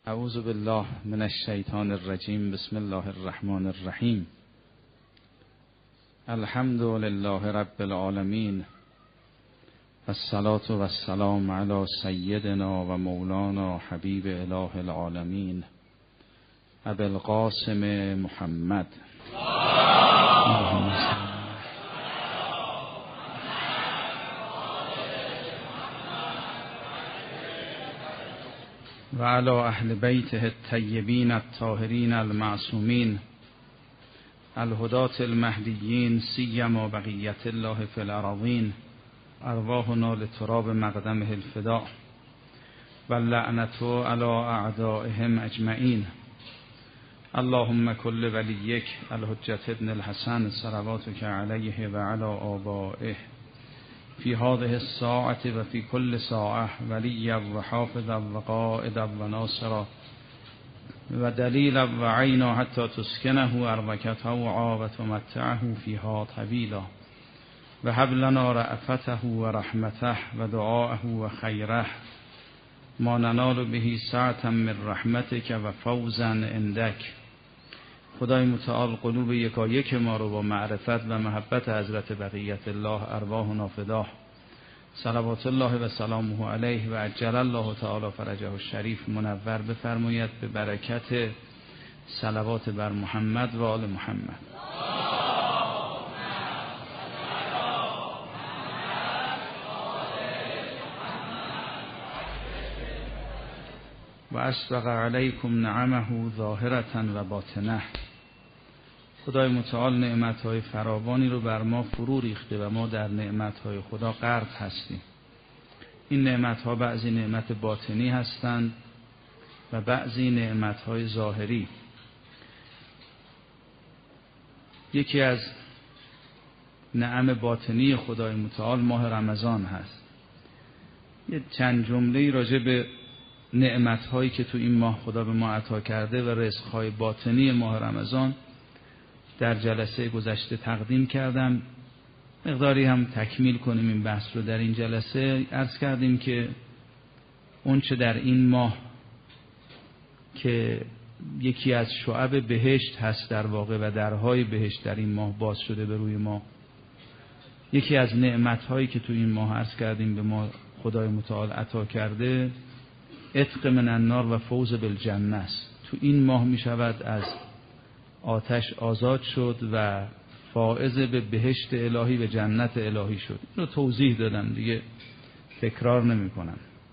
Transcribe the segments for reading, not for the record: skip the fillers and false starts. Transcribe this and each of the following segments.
اعوذ بالله من الشیطان الرجیم. بسم الله الرحمن الرحیم. الحمد لله رب العالمین والصلاة والسلام علی سیدنا و مولانا حبیب اله العالمین ابی القاسم محمد و علی اهل بیته الطیبین الطاهرین المعصومین الهداة المهدیین سیما بقیت الله فی الارضین ارواحنا لتراب مقدمه الفداء و اللعنة علی اعدائهم اجمعین. اللهم کل ولیک الحجة ابن الحسن صلواتک علیه و علی آبائه فی هذه الساعة و فی کل ساعة ولیا و حافظا و قائدا و ناصرا و دلیلا و عینا حتی تسکنه ارضک طوعا و تمتعه فیها طویلا و هب لنا رأفته و رحمته و دعاءه و خیره ما ننال به سعة من رحمتک و فوزا عندک. خدای متعال قلوب یکایک ما رو با معرفت و محبت حضرت بقیت الله ارواحنا فداه. صلوات الله و سلامه علیه و عجل الله تعالی فرجه الشریف منور بفرماید به برکت صلوات بر محمد و آل محمد. و اسبغ علیکم نعمه ظاهرة و باطنه. خدای متعال نعمت‌های فراوانی رو بر ما فرو ریخته و ما در نعمت‌های خدا غرق هستیم. این نعمت‌ها بعضی نعمت باطنی هستند و بعضی نعمت‌های ظاهری. یکی از نعم باطنی خدای متعال ماه رمضان هست. یه چند جمله‌ای راجع به نعمت‌هایی که تو این ماه خدا به ما عطا کرده و رزق‌های باطنی ماه رمضان در جلسه گذشته تقدیم کردم. مقداری هم تکمیل کنیم این بحث رو. در این جلسه عرض کردیم که اون چه در این ماه که یکی از شعب بهشت هست در واقع و درهای بهشت در این ماه باز شده به روی ما. یکی از نعمت‌هایی که تو این ماه عرض کردیم به ما خدای متعال عطا کرده عتق من النار و فوز بالجنه است. تو این ماه می شود از آتش آزاد شد و فائز به بهشت الهی و جنت الهی شد. اینو توضیح دادم دیگه تکرار نمی کنم.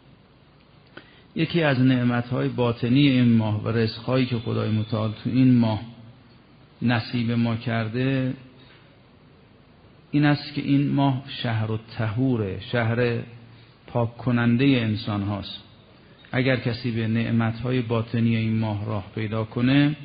یکی از نعمتهای باطنی این ماه و رزقهایی که خدای متعال تو این ماه نصیب ما کرده این است که این ماه شهر الطهوره، شهر پاک کننده انسان هاست. اگر کسی به نعمتهای باطنی این ماه راه پیدا کنه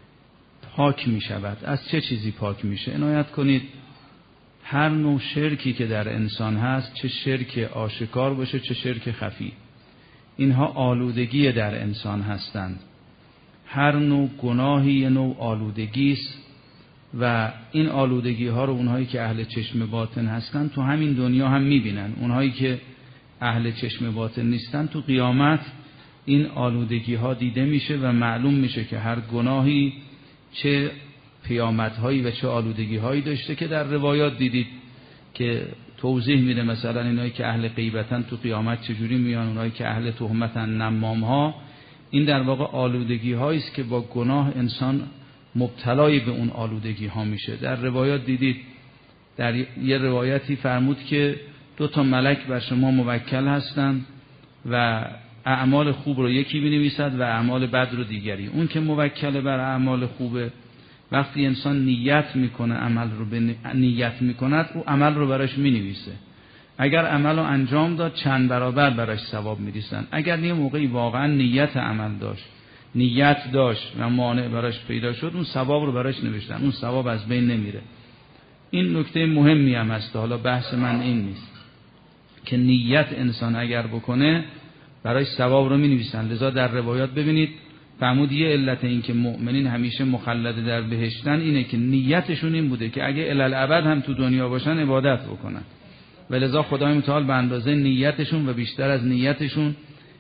پاک می شود. از چه چیزی پاک میشه؟ عنایت کنید هر نوع شرکی که در انسان هست، چه شرک آشکار باشه چه شرک خفی، اینها آلودگی در انسان هستند. هر نوع گناهی یه نوع آلودگی است و این آلودگی ها رو اونهایی که اهل چشم باطن هستند تو همین دنیا هم میبینن. اونهایی که اهل چشم باطن نیستن تو قیامت این آلودگی ها دیده میشه و معلوم میشه که هر گناهی چه پیامدهایی و چه آلودگی‌هایی داشته که در روایات دیدید که توضیح میده. مثلا اینایی که اهل غیبتن تو قیامت چجوری میان، اونایی که اهل تهمتن نمام‌ها. این در واقع آلودگی‌هایی است که با گناه انسان مبتلای به اون آلودگی‌ها میشه. در روایات دیدید در یه روایتی فرمود که 2 ملک بر شما موکل هستند و اعمال خوب رو یکی بنویسد و اعمال بد رو دیگری. اون که موکل بر اعمال خوبه وقتی انسان نیت میکنه عمل رو نیت میکند او عمل رو براش مینویسه. اگر عمل رو انجام داد چند برابر براش ثواب میریسن. اگر یه موقعی واقعا نیت عمل داشت، نیت داشت و مانع براش پیدا شد اون ثواب رو براش نوشتن، اون ثواب از بین نمیره. این نکته مهمی هم هست. حالا بحث من این نیست که نیت انسان اگر بکنه برای ثواب رو می نویسن. لذا در روایات ببینید فرمود یه علت این که مؤمنین همیشه مخلد در بهشتن اینه که نیتشون این بوده که اگه الالعبد هم تو دنیا باشن عبادت بکنن و لذا خدای متعال به اندازه نیتشون و بیشتر از نیتشون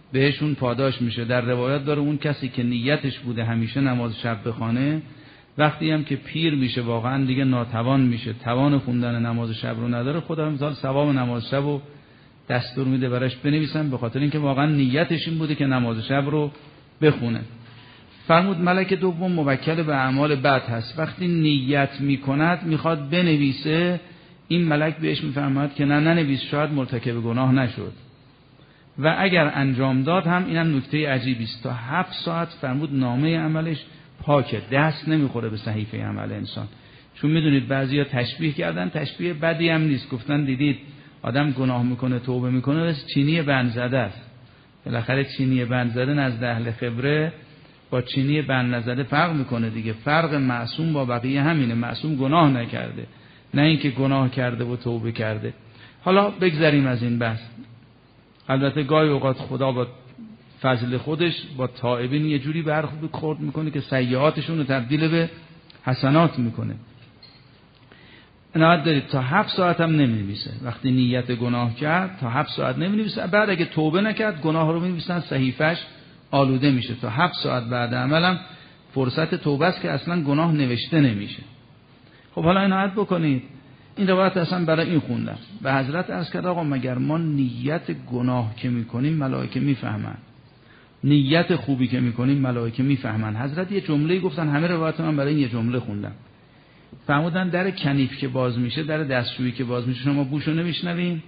بهشون پاداش میشه. در روایات داره اون کسی که نیتش بوده همیشه نماز شب بخونه، وقتی هم که پیر میشه واقعا دیگه ناتوان میشه، توان خوندن نماز شب رو نداره، خدا مثال ثواب نماز شب رو دستور میده براش بنویسن، به خاطر اینکه واقعا نیتش این بوده که نماز شب رو بخونه. فرمود ملک دوم موکل به اعمال بد هست، وقتی نیت میکند میخواد بنویسه، این ملک بهش میفرماید که نه ننویس، شاید مرتکب گناه نشد، و اگر انجام داد هم اینم نکته عجیبی است، تا 7 ساعت فرمود نامه عملش پاکه، دست نمیخوره به صحیفه عمل انسان. چون میدونید بعضیا تشبیه کردن، تشبیه بدی هم نیست، گفتن دیدید آدم گناه میکنه توبه میکنه مثل چینی بند زده است. بالاخره چینی بند زده نزد اهل خبره با چینی بند نزده فرق میکنه دیگه. فرق معصوم با بقیه همینه، معصوم گناه نکرده، نه اینکه گناه کرده و توبه کرده. حالا بگذریم از این بحث. البته گاهی اوقات خدا با فضل خودش با تائبین یه جوری برخورد میکنه که سیئاتشون رو تبدیل به حسنات میکنه. عنایت دارید تا 7 ساعت هم نمی‌نویسه، وقتی نیت گناه کرد تا 7 ساعت نمی‌نویسه، بعد اگه توبه نکرد گناه رو می‌نویسن صحیفه‌اش آلوده میشه، تا 7 ساعت بعد عملم فرصت توبه است که اصلا گناه نوشته نمیشه. خب حالا عنایت بکنید، این روایت اصلا برای این خوندم. به حضرت عرض کرد آقا مگر ما نیت گناه که میکنیم ملائکه میفهمن، نیت خوبی که میکنیم ملائکه میفهمن؟ حضرت یه جمله گفتن، همه روایت من برای این یه جمله خوندم. فرمودن در کنیف که باز میشه، در دستشویی که باز میشه، شما بوشو نمیشنوین؟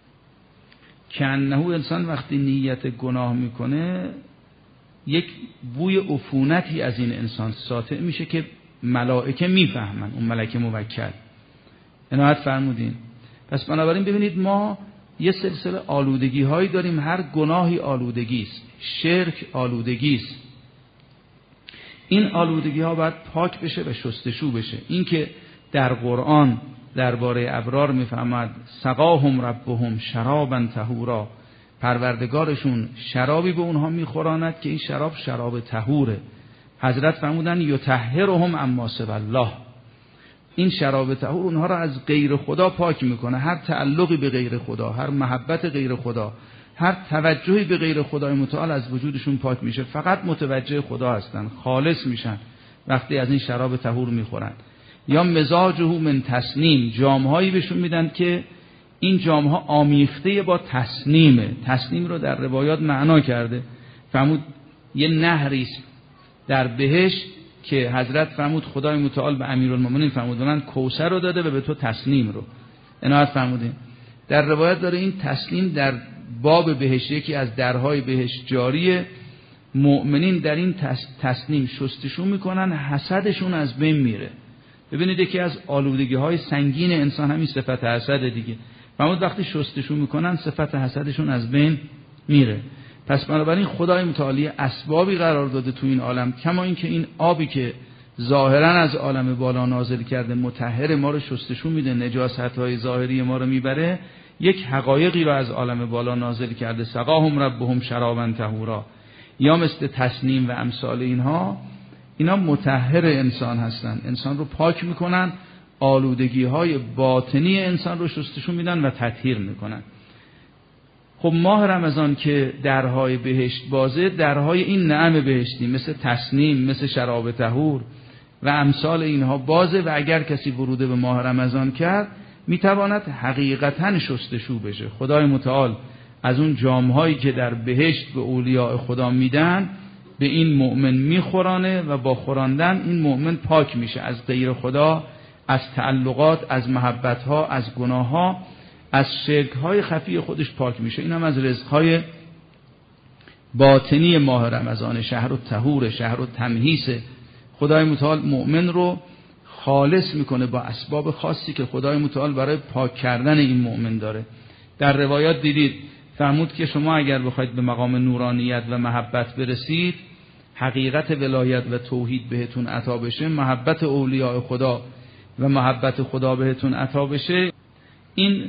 کنهو انسان وقتی نیت گناه میکنه یک بوی عفونتی از این انسان ساطع میشه که ملائکه میفهمن، اون ملائکه موکل. عنایت فرمودین. پس بنابراین ببینید ما یه سلسله آلودگی هایی داریم، هر گناهی آلودگی است، شرک آلودگی است. این آلودگی ها باید پاک بشه و شستشو بشه. این که در قرآن درباره ابرار میفهمد سقاهم ربهم شرابا طهورا، پروردگارشون شرابی به اونها میخوراند که این شراب شراب طهوره. حضرت فرمودن یطهرهم اما سوی الله، این شراب طهور اونها را از غیر خدا پاک میکنه، هر تعلقی به غیر خدا، هر محبت غیر خدا، هر توجهی به غیر خدای متعال از وجودشون پاک میشه، فقط متوجه خدا هستن، خالص میشن وقتی از این شراب طهور میخورن. یا مزاجه من تسنیم، جامهایی بهشون میدن که این جامها آمیخته با تسنیمه. تسنیم رو در روایات معنا کرده، فرمود یه نهری است در بهشت که حضرت فرمود خدای متعال به امیرالمومنین فرمود من کوثر رو داده و به تو تسنیم رو. عنایت فرمودین. در روایت داره این تسنیم در باب بهشت یکی از درهای بهشت جاریه، مؤمنین در این تسنیم شستشو میکنن، حسدشون از بین میره. ببینید یکی از آلودگی های سنگین انسان همین صفت حسد دیگه. فرمود وقتی شستشو میکنن صفت حسدشون از بین میره. پس بنابراین خدای متعالی اسبابی قرار داده تو این عالم، کما اینکه این آبی که ظاهرا از عالم بالا نازل کرده مطهر ما رو شستشو میده، نجاست‌های ظاهری ما رو میبره، یک حقایقی رو از عالم بالا نازل کرده، سقاهم ربهم شرابا طهورا. یا مثل تسنیم و امثال اینها، اینا مطهر انسان هستن، انسان رو پاک میکنن، آلودگی های باطنی انسان رو شستشو میدن و تطهیر میکنن. خب ماه رمضان که درهای بهشت بازه، درهای این نعم بهشتی مثل تسنیم، مثل شراب طهور و امثال اینها بازه، و اگر کسی ورود به ماه رمضان کرد میتواند حقیقتاً شستشو بشه. خدای متعال از اون جامهایی که در بهشت به اولیاء خدا میدن به این مؤمن میخورانه و با خوراندن این مؤمن پاک میشه از غیر خدا، از تعلقات، از محبتها، از گناهها، از شرک‌های خفی خودش پاک میشه. این هم از رزق‌های باطنی ماه رمضان، شهر الطهور، شهر التمهیس. خدای متعال مؤمن رو خالص میکنه با اسباب خاصی که خدای متعال برای پاک کردن این مؤمن داره. در روایات دیدید فرمود که شما اگر بخواید به مقام نورانیت و محبت برسید، حقیقت ولایت و توحید بهتون عطا بشه، محبت اولیاء خدا و محبت خدا بهتون عطا بشه، این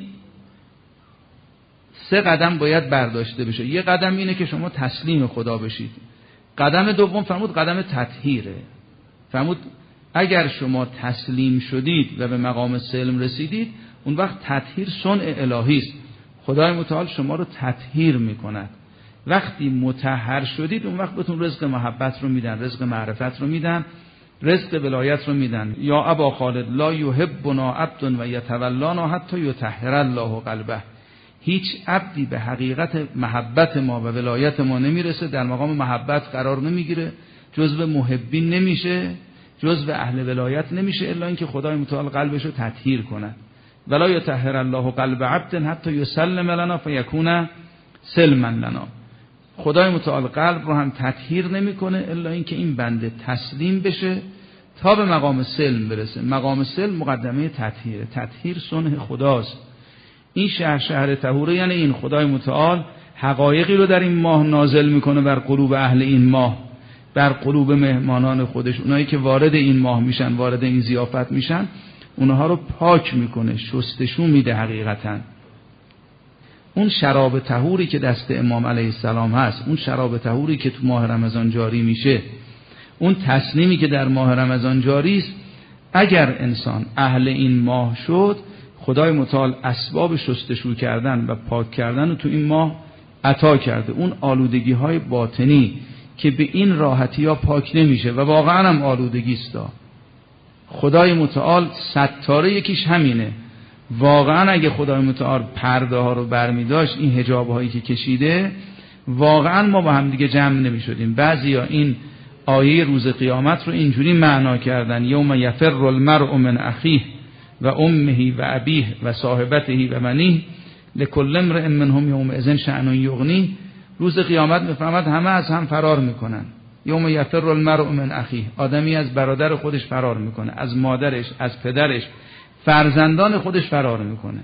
3 قدم باید برداشته بشه. یه قدم اینه که شما تسلیم خدا بشید. قدم دوم فرمود قدم تطهیره. فرمود اگر شما تسلیم شدید و به مقام سلم رسیدید، اون وقت تطهیر صنع الهی است. خدای متعال شما رو تطهیر میکند. وقتی مطهر شدید اون وقت بهتون رزق محبت رو میدن، رزق معرفت رو میدن، رزق ولایت رو میدن. یا ابا خالد لا یحبنا عبد و یتولانا حتی یطهر الله قلبه. هیچ عبدی به حقیقت محبت ما و ولایت ما نمیرسه، در مقام محبت قرار نمیگیره، جزو محبین نمیشه، جزو اهل ولایت نمیشه، الا اینکه خدای متعال قلبش رو تطهیر کنه. ولا یطهر الله قلب عبد حتی یسلم لنا فیکون سلما لنا. خدای متعال قلب رو هم تطهیر نمیکنه الا اینکه این بنده تسلیم بشه تا به مقام سلم برسه. مقام سلم مقدمه تطهیره. تطهیر صنع خداست. این شهر طهوره، یعنی این خدای متعال حقایقی رو در این ماه نازل میکنه بر قلوب اهل این ماه، بر قلوب مهمانان خودش، اونایی که وارد این ماه میشن، وارد این ضیافت میشن، اونها رو پاک میکنه، شستشو میده. حقیقتا اون شراب طهوری که دست امام علیه السلام هست، اون شراب طهوری که تو ماه رمضان جاری میشه، اون تسلیمی که در ماه رمضان جاری است، اگر انسان اهل این ماه شد، خدای متعال اسباب شستشو کردن و پاک کردن رو تو این ماه عطا کرده. اون آلودگی های باطنی که به این راحتی ها پاک نمیشه و واقعا هم آلودگی است. خدای متعال ستاره یکیش همینه. واقعا اگه خدای متعال پرده ها رو برمی داشت، این حجاب هایی که کشیده، واقعا ما با هم دیگه جمع نمی شدیم. بعضیا این آیه روز قیامت رو اینجوری معنا کردن: یوم یفر المرء من اخیه و امه و ابیه و صاحبته و بنیه لکل امرئ منهم یومئذ شأن یغنیه. روز قیامت میفهمد همه از هم فرار میکنن. یوم یفر المرء من اخیه، آدمی از برادر خودش فرار میکنه، از مادرش، از پدرش، فرزندان خودش فرار میکنه.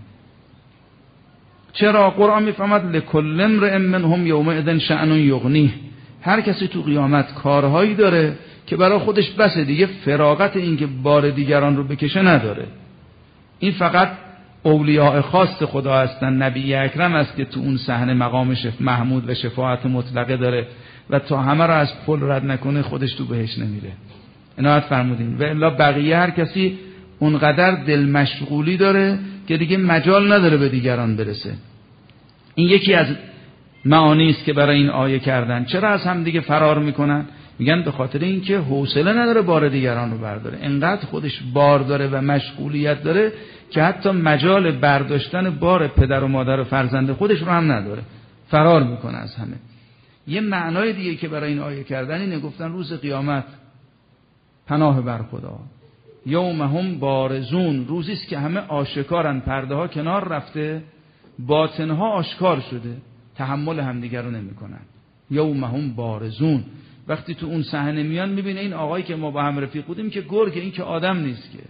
چرا؟ قرآن میفهمد لکل امرئ منهم یومئذ شأن یغنیه. هر کسی تو قیامت کارهایی داره که برای خودش بسه دیگه، فراغت این که بار دیگران رو بکشه نداره. این فقط اولیاء خاص خدا هستن. نبی اکرم است که تو اون صحنه مقام محمود و شفاعت مطلقه داره و تا همه را از پل رد نکنه خودش تو بهش نمیره. عنایت فرمودین. و الا بقیه هر کسی اونقدر دل مشغولی داره که دیگه مجال نداره به دیگران برسه. این یکی از معانی است که برای این آیه کردن. چرا از هم دیگه فرار میکنن؟ میگن به خاطر اینکه حوصله نداره بار دیگران رو برداره. انقدر خودش بار داره و مشغولیت داره که حتی مجال برداشتن بار پدر و مادر و فرزند خودش رو هم نداره، فرار میکنه از همه. یه معنای دیگه که برای این آیه کردن اینه، گفتن روز قیامت پناه بر خدا، یوم هم بارزون، روزی است که همه آشکارن، پرده ها کنار رفته، باطن ها آشکار شده، تحمل همدیگر رو نمیکنن. یوم هم بارزون، وقتی تو اون صحنه میان میبینه این آقایی که ما با هم رفیق بودیم که گرگه، این که آدم نیست که.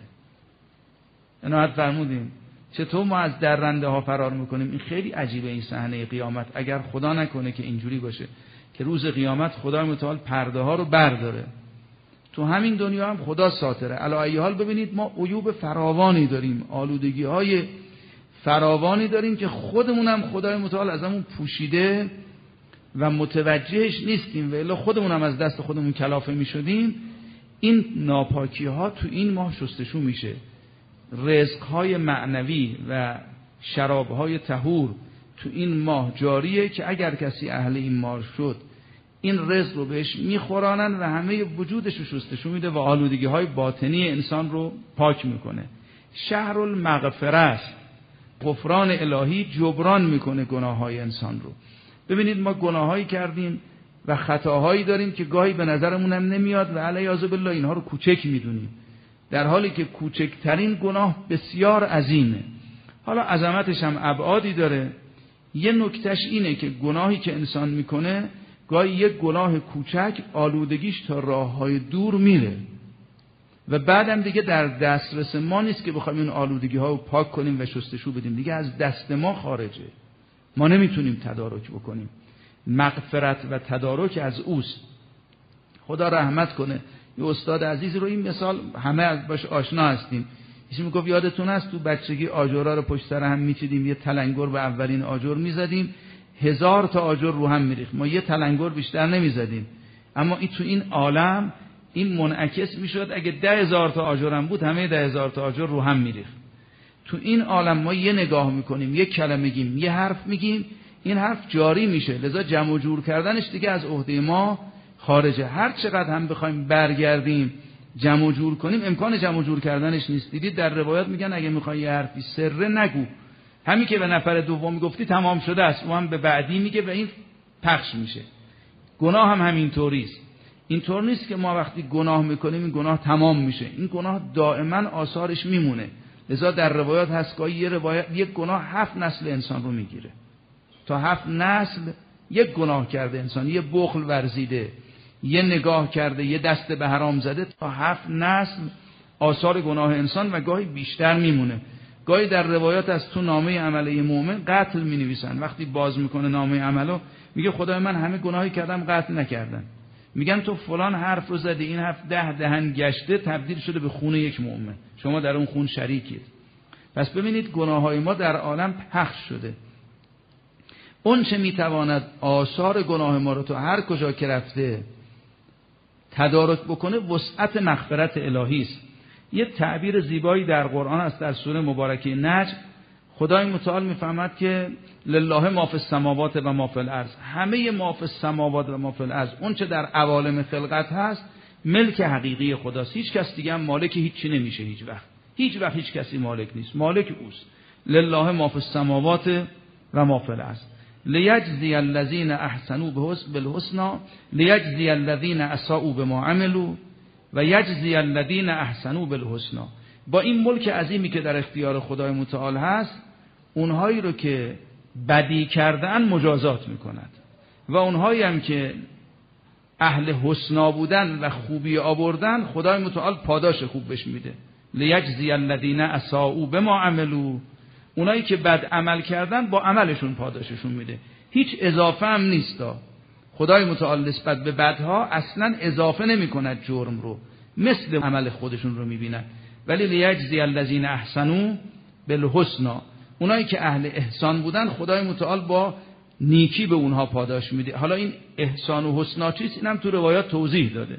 عنایت فرمودیم چطور ما از درنده ها فرار میکنیم. این خیلی عجیبه این صحنه قیامت. اگر خدا نکنه که اینجوری باشه که روز قیامت خدای متعال پرده ها رو برداره، تو همین دنیا هم خدا ساتره. علی ای حال ببینید ما عیوب فراوانی داریم، آلودگی های فراوانی داریم که خودمون هم خدای متعال ازمون پوشیده و متوجهش نیستیم، و الا خودمون هم از دست خودمون کلافه میشدیم. این ناپاکی ها تو این ماه شستشو میشه. رزق های معنوی و شراب های طهور تو این ماه جاریه که اگر کسی اهل این ماه شد، این رزق رو بهش میخورانن و همه وجودش رو شستشو میده و آلودگی های باطنی انسان رو پاک میکنه. شهر المغفره است. غفران الهی جبران میکنه گناه های انسان رو. ببینید ما گناهایی کردیم و خطاهایی داریم که گاهی به نظرمون هم نمیاد و علیاذ بالله اینها رو کوچک میدونیم، در حالی که کوچکترین گناه بسیار عظیمه. حالا عظمتش هم ابعادی داره. یه نکتهش اینه که گناهی که انسان میکنه، گاهی یک گناه کوچک آلودگیش تا راههای دور میره و بعدم دیگه در دسترس ما نیست که بخوایم این آلودگی ها رو پاک کنیم و شستشو بدیم. دیگه از دست ما خارجه، ما نمیتونیم تدارک بکنیم. مغفرت و تدارک از اوست. خدا رحمت کنه. یه استاد عزیز رو، این مثال همه از باش آشنا هستیم، ایشون میگفت یادتون هست تو بچگی آجرها رو پشت سر هم میچیدیم، یه تلنگر به اولین آجر میزدیم، 1000 تا آجر رو هم میریخت، ما یه تلنگر بیشتر نمیزدیم. اما این تو این عالم این منعکس میشد، اگه 10,000 تا آجر هم بود، همه 10,000 تا آجر رو هم میریخت. تو این عالم ما یه نگاه میکنیم، یه کلمه میگیم، یه حرف میگیم، این حرف جاری میشه، لذا جمع و جور کردنش دیگه از عهده ما خارجه. هر چقدر هم بخوایم برگردیم جمع و جور کنیم امکان جمع و جور کردنش نیست. دیدید در روایات میگن اگه میخوای یه حرفی سره نگو، همین که به نفر دوم گفتی تمام شده است، او هم به بعدی میگه و این پخش میشه. گناه هم همینطوریست. اینطور نیست که ما وقتی گناه میکنیم این گناه تمام میشه، این گناه دائما آثارش میمونه. لذا در روایات هست که یک گناه 7 نسل انسان رو میگیره. تا 7 نسل یک گناه کرده انسان، یه بخل ورزیده، یه نگاه کرده، یه دست به حرام زده، تا 7 نسل آثار گناه انسان و گاهی بیشتر میمونه. گاهی در روایات از تو نامه عمله مؤمن قتل مینویسن، وقتی باز میکنه نامه عملو میگه خدای من همه گناهی کردم قتل نکردن. میگن تو فلان حرف رو زدی، این حرف 10 دهن گشته تبدیل شده به خون یک مؤمن، شما در اون خون شریکید. پس ببینید گناههای ما در عالم پخش شده. اون چه میتواند آثار گناه ما رو تو هر کجا که رفته تدارک بکنه وسعت مغفرت الهی است. یه تعبیر زیبایی در قرآن است، در سوره مبارکه نجم خدای متعال میفهمد که لله ما فی السماوات و ما فی الارض، همه ما فی السماوات و ما فی الارض، اون چه در عوالم خلقت هست ملک حقیقی خداست. هیچ کس دیگه هم مالک هیچی نمیشه، هیچ وقت هیچ کسی مالک نیست، مالک اوست. لله ما فی السماوات و ما فی الارض لیجزی الذین احسنوا بالحسنى لیجزی الذین اساءوا بما عملوا و یجزی الذین احسنوا بالحسنى. با این ملک عظیمی که در اختیار خدای متعال هست، اونهایی رو که بدی کردن مجازات میکند و اونهایی هم که اهل حسنا بودن و خوبی آوردن خدای متعال پاداش خوب بهش میده. لیجزی الذین اساءوا بما عملوا، اونایی که بد عمل کردن با عملشون پاداششون میده، هیچ اضافه هم نیست. خدای متعال نسبت به بدها اصلا اضافه نمی کند جرم رو، مثل عمل خودشون رو میبینن. ولی لیجزی الذین احسنوا بالحسنى، اونایی که اهل احسان بودن خدای متعال با نیکی به اونها پاداش میده. حالا این احسان و حسنا چیست؟ اینم تو روایات توضیح داده.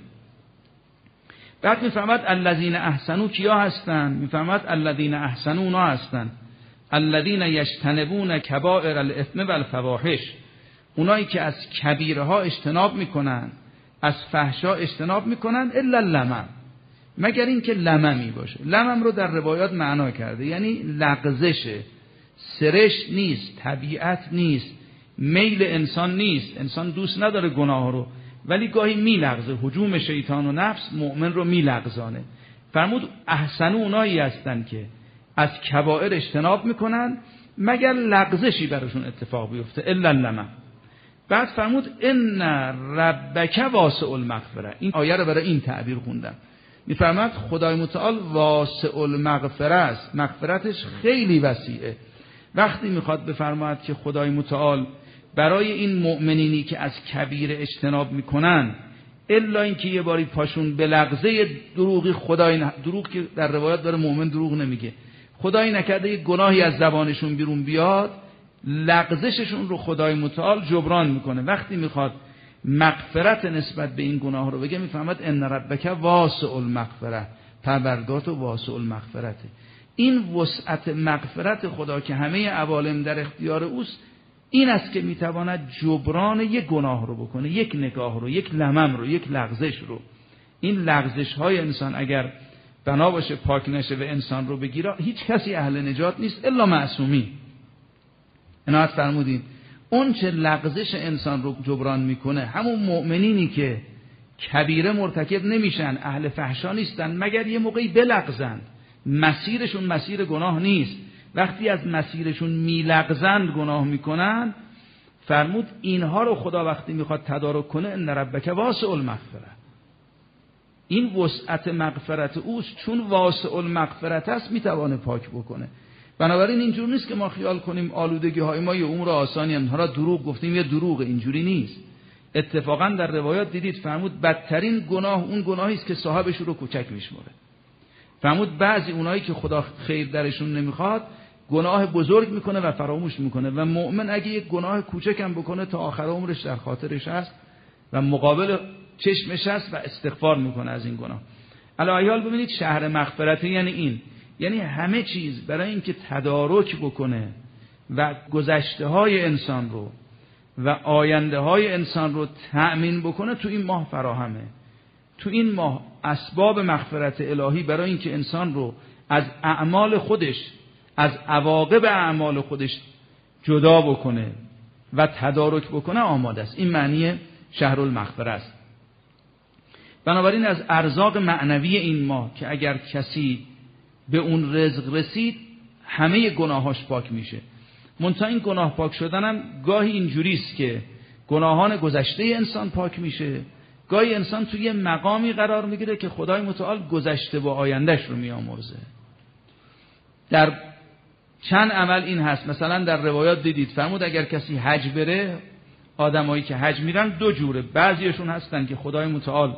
بعد میفهمد الذین احسنوا کیا هستن؟ میفهمد الذین احسنوا اونا هستن الذین یجتنبون کبائر الاثم والفواحش، اونایی که از کبیره ها اجتناب میکنن، از فحشا اجتناب میکنن، الا اللمم، مگر اینکه لممی باشه. لمم رو در روایات معنا کرده، یعنی لغزشه، سرش نیست، طبیعت نیست، میل انسان نیست. انسان دوست نداره گناه رو، ولی گاهی میلغزه، هجوم شیطان و نفس مؤمن رو میلغزانه. فرمود احسنو اونایی هستن که از کبائر اجتناب میکنن مگر لغزشی براشون اتفاق بیفته، الا اللمم. بعد فرمود ان ربک واسع المغفره، این آیه رو برای این تعبیر خوندم. میفرماد خدای متعال واسع المغفره است، مغفرتش خیلی وسیعه. وقتی میخواد بفرماید که خدای متعال برای این مؤمنینی که از کبیره اجتناب میکنن، الا اینکه یه باری پاشون به لغزه دروغی، دروغ که در روایات داره مؤمن دروغ نمیگه، خدای نکرده یک گناهی از زبانشون بیرون بیاد، لغزششون رو خدای متعال جبران میکنه. وقتی میخواد مغفرت نسبت به این گناه رو بگه میفهمد ان ربک واسع المغفره، پروردگار تو واسع المغفرته. این وسعت مغفرت خدا که همه عوالم در اختیار اوست، این است که میتواند جبران یک گناه رو بکنه، یک نگاه رو، یک لمم رو، یک لغزش رو. این لغزش های انسان اگر بنا باشه پاک نشه و انسان رو بگیره، هیچ کسی اهل نجات نیست الا معصومی. عنایت فرمودین اون چه لغزش انسان رو جبران میکنه، همون مؤمنینی که کبیره مرتکب نمیشن، اهل فحشا نیستن، مگر یه موقعی بلغزند، مسیرشون مسیر گناه نیست، وقتی از مسیرشون میلغزند گناه میکنن، فرمود اینها رو خدا وقتی میخواد تدارک کنه ان ربک واسع المغفره، این وسعت مغفرت اوست، چون واسع المغفرت است میتوانه پاک بکنه. بنابراین اینجور نیست که ما خیال کنیم آلودگی های ما یه امور آسانی هم، حالا دروغ گفتیم یه دروغ، اینجوری نیست. اتفاقا در روایات دیدید فرمود بدترین گناه اون گناهی است که صاحبش رو کوچک میشمره. فرمود بعضی اونایی که خدا خیر درشون نمیخواد گناه بزرگ میکنه و فراموش میکنه، و مؤمن اگه یک گناه کوچک هم بکنه تا آخر عمرش در خاطرش هست و مقابل چشمش هست و استغفار میکنه از این گناه. الایال ببینید شهر مغفرت یعنی این، یعنی همه چیز برای اینکه تدارک بکنه و گذشته های انسان رو و آینده های انسان رو تأمین بکنه تو این ماه فراهمه. تو این ماه اسباب مغفرت الهی برای اینکه انسان رو از اعمال خودش، از عواقب اعمال خودش جدا بکنه و تدارک بکنه آماده است. این معنی شهر المغفره است. بنابراین از ارزاق معنوی این ماه که اگر کسی به اون رزق رسید همه گناهاش پاک میشه. منتها این گناه پاک شدن هم گاهی اینجوری است که گناهان گذشته انسان پاک میشه، گاهی انسان توی مقامی قرار میگیره که خدای متعال گذشته و آیندهش رو میامرزه. در چند عمل این هست. مثلا در روایات دیدید فرمود اگر کسی حج بره، آدمایی که حج میرن دو جوره. بعضیشون هستن که خدای متعال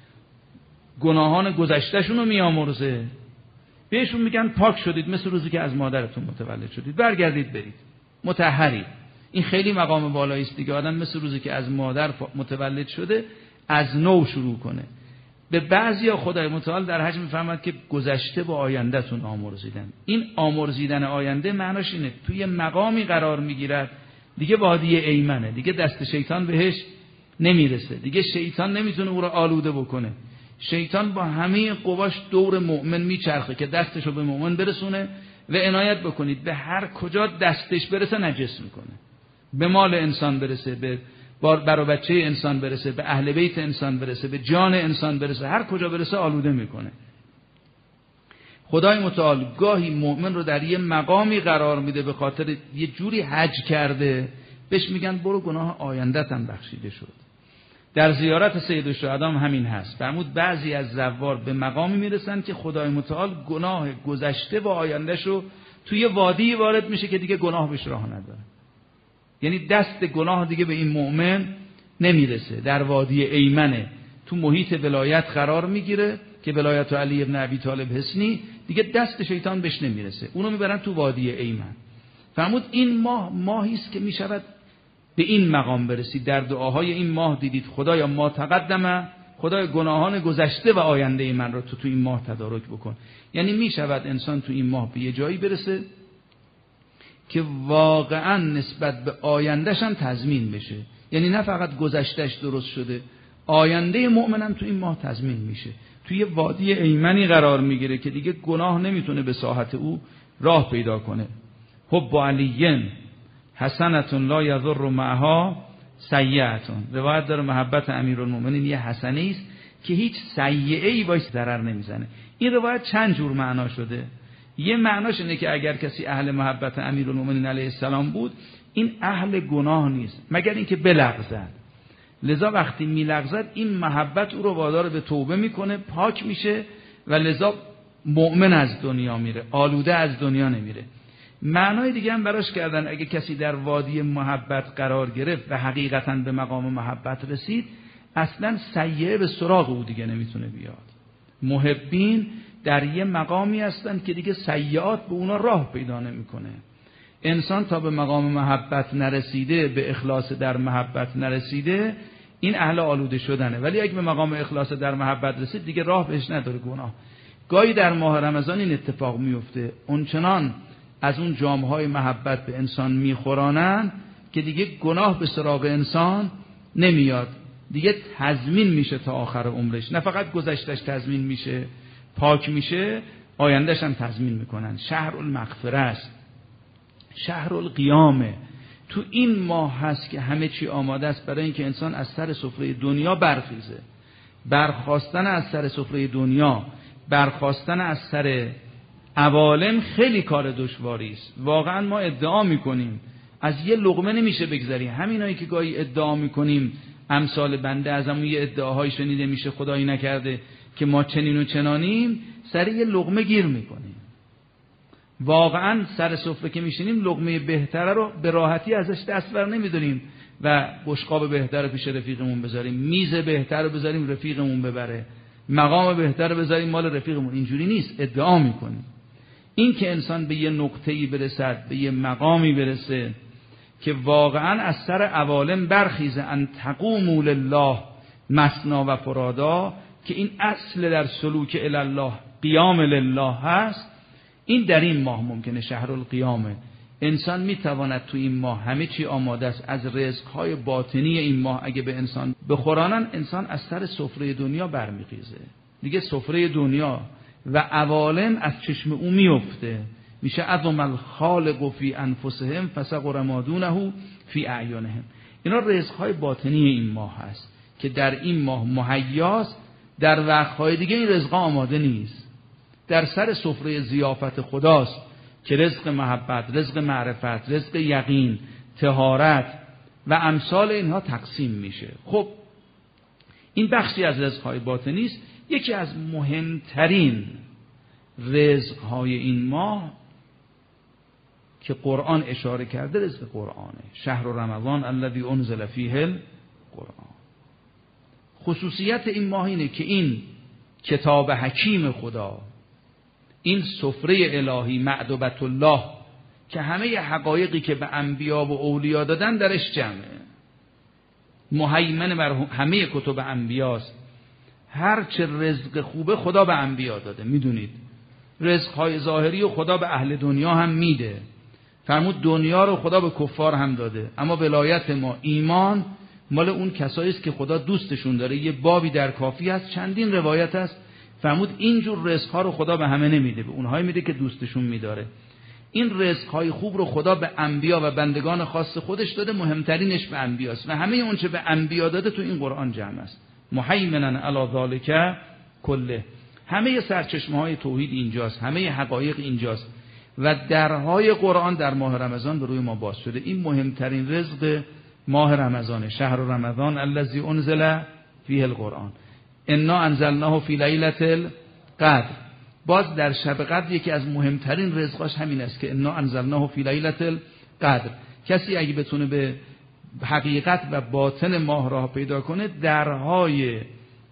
گناهان گذشتهشون رو میامرزه، بهشون میگن پاک شدید، مثل روزی که از مادرتون متولد شدید، برگردید برید، مطهرید. این خیلی مقام بالایی است دیگه. آدم مثل روزی که از مادر متولد شده از نو شروع کنه. به بعضیا خدای متعال در حج میفهمد که گذشته با آیندهتون آمرزیدن. این آمرزیدن آینده معناش اینه توی مقامی قرار میگیرد دیگه وادی ایمنه، دیگه دست شیطان بهش نمیرسه، دیگه شیطان نمیتونه او رو آلوده بکنه. شیطان با همه قواش دور مؤمن میچرخه که دستشو به مؤمن برسونه و عنایت بکنید به هر کجا دستش برسه نجس میکنه. به مال انسان برسه، به برای بچه انسان برسه، به اهل بیت انسان برسه، به جان انسان برسه، هر کجا برسه آلوده میکنه. خدای متعال گاهی مؤمن رو در یه مقامی قرار میده به خاطر یه جوری حج کرده، بهش میگن برو گناه آیندت هم بخشیده شد. در زیارت سید الشهدا همین هست. فرمود بعضی از زوار به مقامی میرسن که خدای متعال گناه گذشته و آیندهش رو توی وادی وارد میشه که دیگه گناه بهش راه نداره. یعنی دست گناه دیگه به این مؤمن نمیرسه. در وادی ایمنه، تو محیط ولایت قرار میگیره که ولایت علی ابن ابی طالب حسنی، دیگه دست شیطان بهش نمیرسه. اونو میبرن تو وادی ایمن. فرمود این ماه ماهی است که میشود به این مقام برسید. در دعاهای این ماه دیدید خدایا ما تقدمه، خدای گناهان گذشته و آینده من رو تو این ماه تدارک بکن. یعنی میشود انسان تو این ماه به یه جایی برسه که واقعا نسبت به آیندهش هم تضمین بشه. یعنی نه فقط گذشتهش درست شده، آینده مؤمنم تو این ماه تضمین میشه. توی وادی ایمنی قرار میگیره که دیگه گناه نمیتونه به ساحت او راه پیدا کنه. حب علیین حسنتون لا یضر معها سیئتون. روایت داره محبت امیرالمومنین یه حسنه است که هیچ سیئه‌ای باش ضرر نمیزنه. این روایت چند جور معنا شده. یه معناش اینه که اگر کسی اهل محبت امیرالمومنین علیه السلام بود، این اهل گناه نیست مگر اینکه بلغزد. لذا وقتی میلغزد این محبت او رو وادار به توبه میکنه، پاک میشه و لذا مؤمن از دنیا میره، آلوده از دنیا نمیره. معنای دیگه هم براش کردن اگه کسی در وادی محبت قرار گرفت و حقیقتا به مقام محبت رسید، اصلا سیئه به سراغ او دیگه نمیتونه بیاد. محبین در یه مقامی هستن که دیگه سیئات به اونا راه پیدا نمیکنه. انسان تا به مقام محبت نرسیده، به اخلاص در محبت نرسیده، این اهل آلوده شدنه. ولی اگه به مقام اخلاص در محبت رسید دیگه راه بهش نداره گناه. گاهی در ماه رمضان این اتفاق میفته، اونچنان از اون جامهای محبت به انسان میخورانن که دیگه گناه به سراغ انسان نمیاد، دیگه تضمین میشه تا آخر عمرش. نه فقط گذشتش تضمین میشه، پاک میشه، آیندهش هم تضمین میکنن. شهر المغفره است، شهر القیامه. تو این ماه هست که همه چی آماده است برای اینکه انسان از سر سفره دنیا برخیزه. برخاستن از سر سفره دنیا، برخاستن از سر عوالم خیلی کار دشواری است. واقعا ما ادعا میکنیم از یه لقمه نمیشه بگذری. همینایی که گاهی ادعا میکنیم امثال بنده ازمون یه ادعاهای شنیده میشه خدایی نکرده که ما چنین و چنانیم، سر یه لقمه گیر میکنیم. واقعا سر سفره که میشینیم لقمه بهتره رو به راحتی ازش دست بر نمیداریم و بشقاب بهتر پیش رفیقمون بذاریم، میز بهتر رو بذاریم رفیقمون ببره، مقام بهتر بذاریم مال رفیقمون. اینجوری نیست، ادعا میکنیم. این که انسان به یه نقطه‌ای برسد، به یه مقامی برسه که واقعا از سر عوالم برخیزه، ان تقوموا لله مثنی و فرادا، که این اصل در سلوک الی الله قیام لله هست، این در این ماه ممکنه. شهر القیامه، انسان میتواند تو این ماه همه چی آماده است، از رزق‌های باطنی این ماه اگه به انسان بخورانن، انسان از سر سفره دنیا برمیخیزه دیگه. سفره دنیا و عوالم از چشم او میفته، میشه عظم الخالق فی انفسهم فصغر ما دونه فی اعینهم. اینا رزق‌های باطنی این ماه هست که در این ماه مهیاست، در وقت‌های دیگه این رزق‌ها آماده نیست. در سر سفره ضیافت خداست که رزق محبت، رزق معرفت، رزق یقین، طهارت و امثال اینها تقسیم میشه. خب این بخشی از رزق‌های باطنی است. یکی از مهمترین رزق‌های این ماه که قرآن اشاره کرده رزق قرآنه. شهر رمضان الذی انزل فیه القرآن. خصوصیت این ماه اینه که این کتاب حکیم خدا، این سفره الهی معدبت الله که همه حقایقی که به انبیا و اولیا دادن درش جمعه، مهیمن بر همه کتب انبیاست. هر چه رزق خوبه خدا به انبیا داده. میدونید رزق‌های ظاهری و خدا به اهل دنیا هم میده. فرمود دنیا رو خدا به کفار هم داده، اما ولایت ما، ایمان، مال اون کسایی است که خدا دوستشون داره. یه بابی در کافی هست، چندین روایت هست، فرمود اینجور رزق‌ها رو خدا به همه نمیده، به اونهایی میده که دوستشون میداره. این رزق‌های خوب رو خدا به انبیا و بندگان خاص خودش داده، مهمترینش به انبیاست و همه اون چه به انبیا داده تو این قرآن جمع است. مهیمنا علی ذالک کله. همه سرچشمه‌های توحید اینجاست، همه حقایق اینجاست و درهای قرآن در ماه رمضان به روی ما باز شده. این مهمترین رزق ماه رمضان، شهر رمضان الذی انزل فیه القرآن. انا انزلناه فی لیلة القدر. باز در شب قدر یکی از مهمترین رزقاش همین است که انا انزلناه فی لیلة القدر. کسی اگه بتونه به حقیقت و باطن ماه راه پیدا کنه، درهای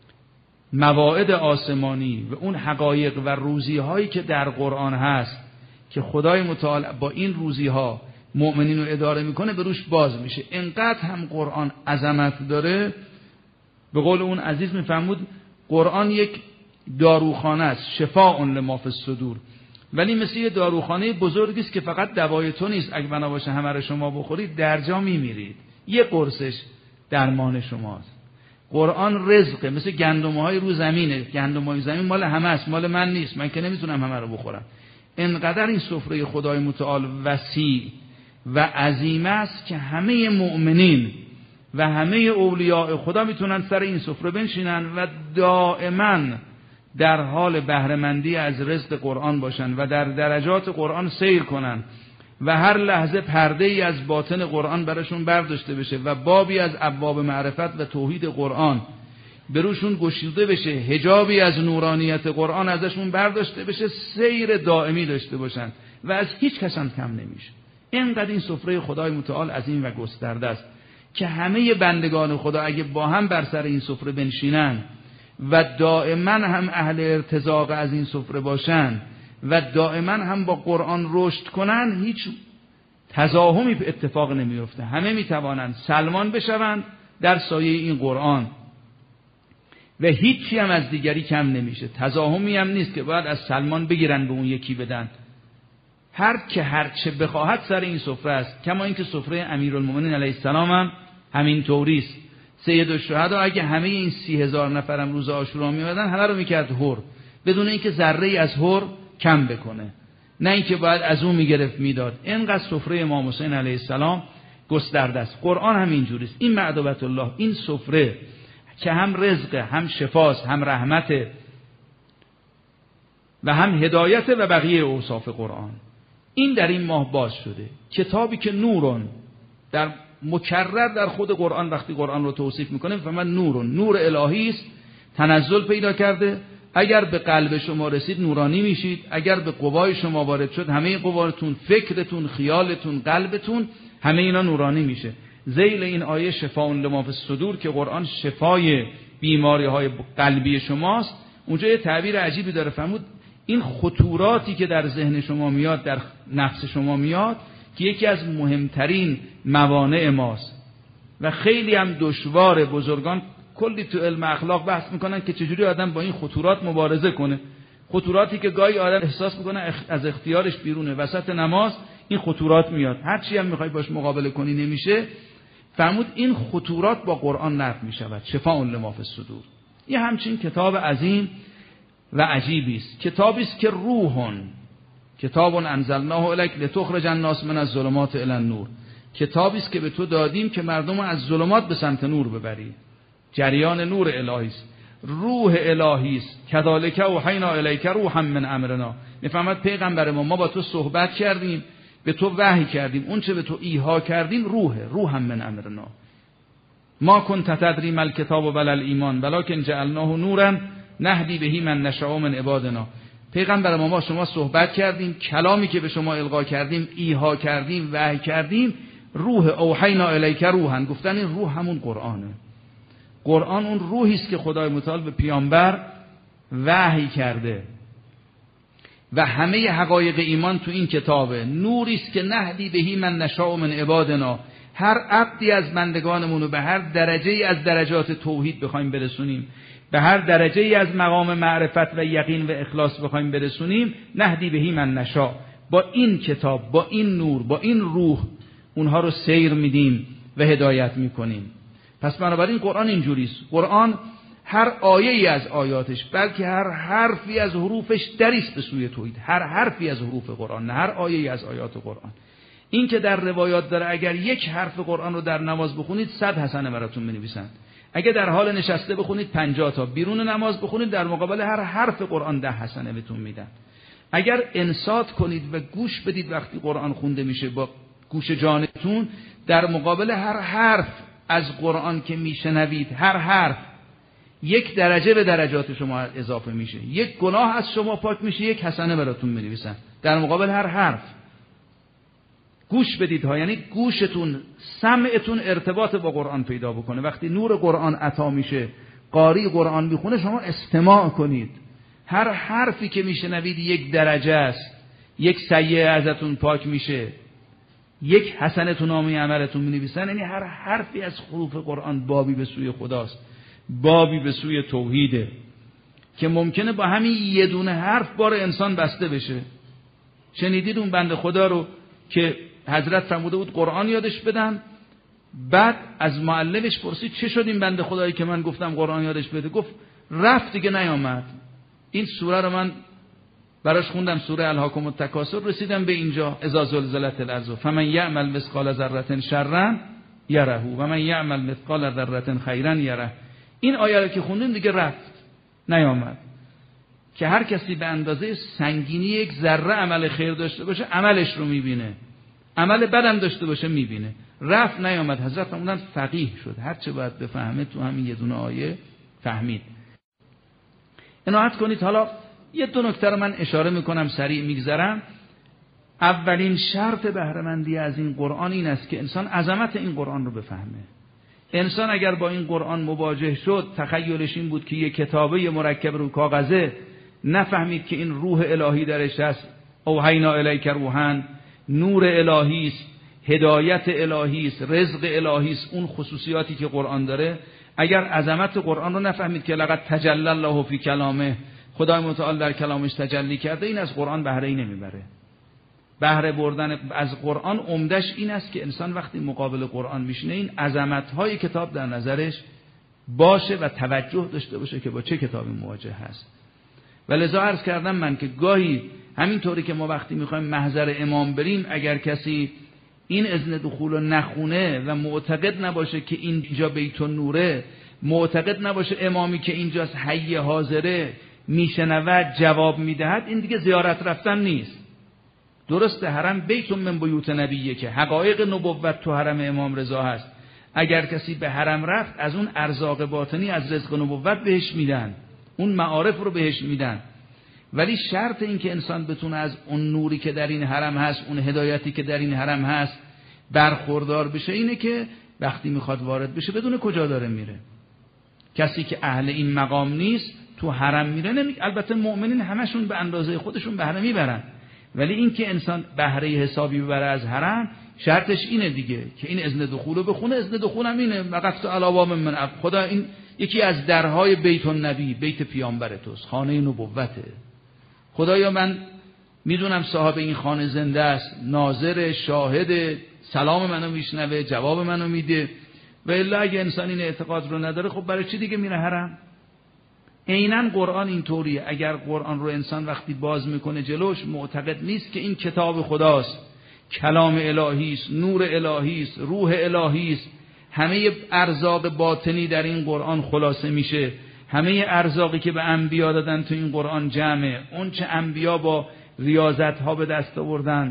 مواعید آسمانی و اون حقایق و روزی‌هایی که در قرآن هست که خدای متعال با این روزی‌ها مؤمنین رو اداره میکنه به روش باز میشه. اینقدر هم قرآن عظمت داره، به قول اون عزیز میفرمود قرآن یک داروخانه است، شفاء لما فی الصدور، ولی مثل یه داروخانه بزرگی است که فقط دوای تو نیست، اگه بنا باشه همه رو شما بخورید در جا میمیرید، یه قرصش درمان شماست. قرآن رزقه، مثل گندم‌های رو زمینه، گندم‌های زمین مال همه است، مال من نیست، من که نمیتونم همه رو بخورم. انقدر این سفره خدای متعال وسیع و عظیم است که همه مؤمنین و همه اولیاء خدا میتونن سر این سفره بنشینن و دائما در حال بهره‌مندی از رزق قرآن باشن و در درجات قرآن سیر کنن و هر لحظه پرده‌ای از باطن قرآن براشون برداشته بشه و بابی از ابواب معرفت و توحید قرآن بروشون گشوده بشه، حجابی از نورانیت قرآن ازشون برداشته بشه، سیر دائمی داشته باشن و از هیچ کس هم کم نمیشه. اینقدر این سفره خدای متعال عظیم و گسترده است که همه بندگان خدا اگه با هم بر سر این سفره بنشینن و دائما هم اهل ارتزاق از این سفره باشن و دائما هم با قرآن رشد کنن، هیچ تزاحمی اتفاق نمیفته. همه میتوانند سلمان بشوند در سایه این قرآن و هیچی هم از دیگری کم نمیشه. تزاحمی هم نیست که باید از سلمان بگیرن به اون یکی بدن. هر که هر چه بخواهد سر این سفره است. کما اینکه سفره امیرالمومنین علیه السلام هم همین طوری است. سید الشهدا اگه همه این 30,000 نفرم روز عاشورا میادن، همه رو میکرد هر، بدون اینکه ذره ای از هر کم بکنه، نه اینکه باید از اون میگرفت میداد. اینقدر سفره امام حسین علیه السلام گسترده است. قرآن هم اینجوری است. این معدبت الله، این سفره که هم رزق، هم شفاست، هم رحمت و هم هدایت و بقیه اوصاف قرآن، این در این ماه باز شده. کتابی که نورون در مکرر در خود قرآن وقتی قرآن رو توصیف میکنه فهمن نورون، نور الهی است، تنزل پیدا کرده. اگر به قلب شما رسید نورانی میشید، اگر به قوای شما وارد شد همه قواتون، فکرتون، خیالتون، قلبتون، همه اینا نورانی میشه. ذیل این آیه شفاء لما فی الصدور که قرآن شفای بیماری های قلبی شماست، اونجا یه تعبیر عجیبی داره، فرمود این خطوراتی که در ذهن شما میاد، در نفس شما میاد، که یکی از مهمترین موانع ماست و خیلی هم دشوار. بزرگان کلی تو علم اخلاق بحث میکنن که چجوری آدم با این خطورات مبارزه کنه. خطوراتی که گاهی آدم احساس میکنه از اختیارش بیرونه، وسط نماز این خطورات میاد، هر چی هم میخوای باش مقابله کنی نمیشه. فرمود این خطورات با قرآن نفی میشود. شفاء لما فی الصدور. یه همچین کتاب عظیم و عجیبی است. کتابی است که روحون، کتاب انزلناه الیک لتخرج الناس من الظلمات الی النور. کتابی است که به تو دادیم که مردم از ظلمات به سمت نور ببری. جریان نور الهی است، روح الهی است. کذالک اوحینا الیک روحا من امرنا. میفهمد پیغمبر ما با تو صحبت کردیم، به تو وحی کردیم، اون چه به تو ایحا کردیم روحا من امرنا. ما کنت تدری ما الکتاب ولا الایمان ولکن جعلناه نورا نهدی به من نشاء من عبادنا. پیغمبر ما شما صحبت کردیم، کلامی که به شما القا کردیم، ایحا کردیم، وحی کردیم، روح اوحینا الیک روحا. گفتن این روح همون قرآنه. قرآن اون روحی است که خدای متعال به پیامبر وحی کرده و همه حقایق ایمان تو این کتابه. نوری است که نهدی بهی من نشاء من عبادنا. هر عبدی از بندگانمون رو به هر درجه‌ای از درجات توحید بخوایم برسونیم، به هر درجه‌ای از مقام معرفت و یقین و اخلاص بخوایم برسونیم، نهدی بهی من نشاء. با این کتاب، با این نور، با این روح اونها رو سیر میدیم و هدایت میکنیم. پس بنابراین قرآن اینجوریست. قرآن هر آیه‌ای از آیاتش، بلکه هر حرفی از حروفش دریست به سوی توحید. هر حرفی از حروف قرآن، نه هر آیه‌ای از آیات قرآن. این که در روایات داره اگر یک حرف قرآن رو در نماز بخونید 100 حسنه براتون می‌نویسن. اگه در حال نشسته بخونید 50 تا، بیرون نماز بخونید در مقابل هر حرف قرآن 10 حسنه بهتون میدن. اگر انصات کنید و گوش بدید وقتی قرآن خونده میشه با گوش جانتون، در مقابل هر حرف از قرآن که میشنوید، هر حرف 1 درجه به درجات شما اضافه میشه. 1 گناه از شما پاک میشه، 1 حسنه براتون می‌نویسن در مقابل هر حرف. گوش بدید ها، یعنی گوشتون، سمعتون ارتباط با قرآن پیدا بکنه. وقتی نور قرآن عطا میشه، قاری قرآن میخونه، شما استماع کنید. هر حرفی که میشنوید 1 درجه است، 1 سیئه ازتون پاک میشه، 1 حسنه تو نامه عملتون مینویسن. یعنی هر حرفی از حروف قرآن بابی به سوی خداست، بابی به سوی توحیده که ممکنه با همین یه دونه حرف بار انسان بسته بشه. شنیدید اون بنده خدا رو که حضرت فرموده بود قرآن یادش بدن، بعد از معلمش پرسید چه شد این بنده خدایی که من گفتم قرآن یادش بده؟ گفت رفت دیگه نیامد. این سوره رو من براش خوندم، سوره الهاکم التکاثر، رسیدم به اینجا اذا زلزلت الارض فمن یعمل مثقال ذره شرا یره و من یعمل مثقال ذره خیرا یره. این آیه رو که خوندیم دیگه رفت نیامد. که هر کسی به اندازه سنگینی 1 ذره عمل خیر داشته باشه عملش رو میبینه، عمل بدم داشته باشه میبینه. رفت نیامد. حضرت فرمودن فقیه شد، هر چه باید بفهمه تو همین یه دونه آیه فهمید. عنایت کنید. حالا یه 2 نکته رو من اشاره میکنم، سریع میگذرم. اولین شرط بهره‌مندی از این قرآن این است که انسان عظمت این قرآن رو بفهمه. انسان اگر با این قرآن مواجه شد، تخیلش این بود که یه کتابه مرکب رو کاغذه، نفهمید که این روح الهی درش هست، اوحینا الیک روحا، نور الهی است، هدایت الهی است، رزق الهی است، اون خصوصیاتی که قرآن داره. اگر عظمت قرآن رو نفهمید که لقد تجلی الله فی کلامه، خدای متعال در کلامش تجلی کرده، این از قرآن بهره ای نمیبره. بهره بردن از قرآن عمدش این است که انسان وقتی مقابل قرآن میشینه این عظمت‌های کتاب در نظرش باشه و توجه داشته باشه که با چه کتابی مواجه هست. و لذا عرض کردم من که گاهی همینطوری که ما وقتی میخوایم محضر امام بریم، اگر کسی این اذن دخول رو نخونه و معتقد نباشه که اینجا بیت النوره، معتقد نباشه امامی که اینجاست حی حاضره، میشنود، جواب میدهد، این دیگه زیارت رفتن نیست. درست حرم بیت من بیوت نبیه که حقایق نبوت تو حرم امام رضا هست. اگر کسی به حرم رفت از اون ارزاق باطنی از رزق نبوت بهش میدن، اون معارف رو بهش میدن. ولی شرط این که انسان بتونه از اون نوری که در این حرم هست، اون هدایتی که در این حرم هست برخوردار بشه، اینه که وقتی میخواد وارد بشه بدون کجا داره میره. کسی که اهل این مقام نیست تو حرم میره البته مؤمنین همشون به اندازه خودشون بهره میبرن، ولی این که انسان بهره حسابی ببره از حرم، شرطش اینه دیگه که این اذن دخول رو بخونه. اذن دخول هم اینه وقفت علی من خدا، این یکی از درهای بیت النبی، بیت پیامبر توست، خانه نبوته. خدایا من میدونم صاحب این خانه زنده است، ناظر، شاهد، سلام منو میشنوه، جواب منو میده. و الا اگه انسان این اعتقاد رو نداره خب برای چی دیگه میره حرم؟ عیناً قرآن اینطوریه. اگر قرآن رو انسان وقتی باز میکنه جلوش معتقد نیست که این کتاب خداست، کلام الهی است، نور الهی است، روح الهی است، همه ارزاق باطنی در این قرآن خلاصه میشه، همه ارزاقی که به انبیا دادن تو این قرآن جمعه، اون چه انبیا با ریاضت ها به دست آوردن،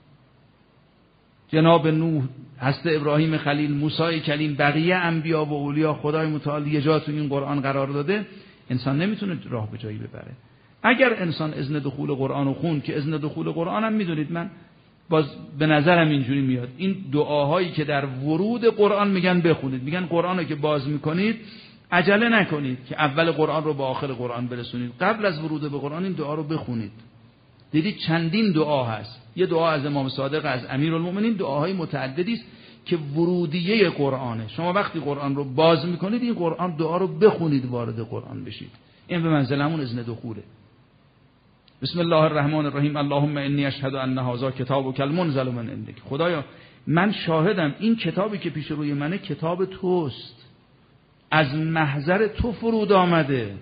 جناب نوح، حضرت ابراهیم خلیل، موسی کلیم، بقیه انبیا و اولیا خدای متعال یه جا تو این قرآن قرار داده، انسان نمیتونه راه به جایی ببره. اگر انسان اذن دخول قرآن رو خوند، که اذن دخول قرآن هم میدونید من باز به نظرم اینجوری میاد، این دعاهایی که در ورود قرآن میگن بخونید، میگن قرآن رو که باز میکنید عجله نکنید که اول قرآن رو با آخر قرآن برسونید، قبل از ورود به قرآن این دعا رو بخونید. دیدید چندین دعا هست، یه دعا از امام صادق، از امیرالمومنین، دعاهای متعددی است که ورودیه قرآنه. شما وقتی قرآن رو باز میکنید این قرآن دعا رو بخونید، وارد قرآن بشید. این به منزله همون اذن دخوله. بسم الله الرحمن الرحیم. اللهم انی اشهد ان هذا کتابک المنزل من عندک. خدایا من شاهدم این کتابی که پیش روی منه کتاب توست، از محضر تو فرود آمده.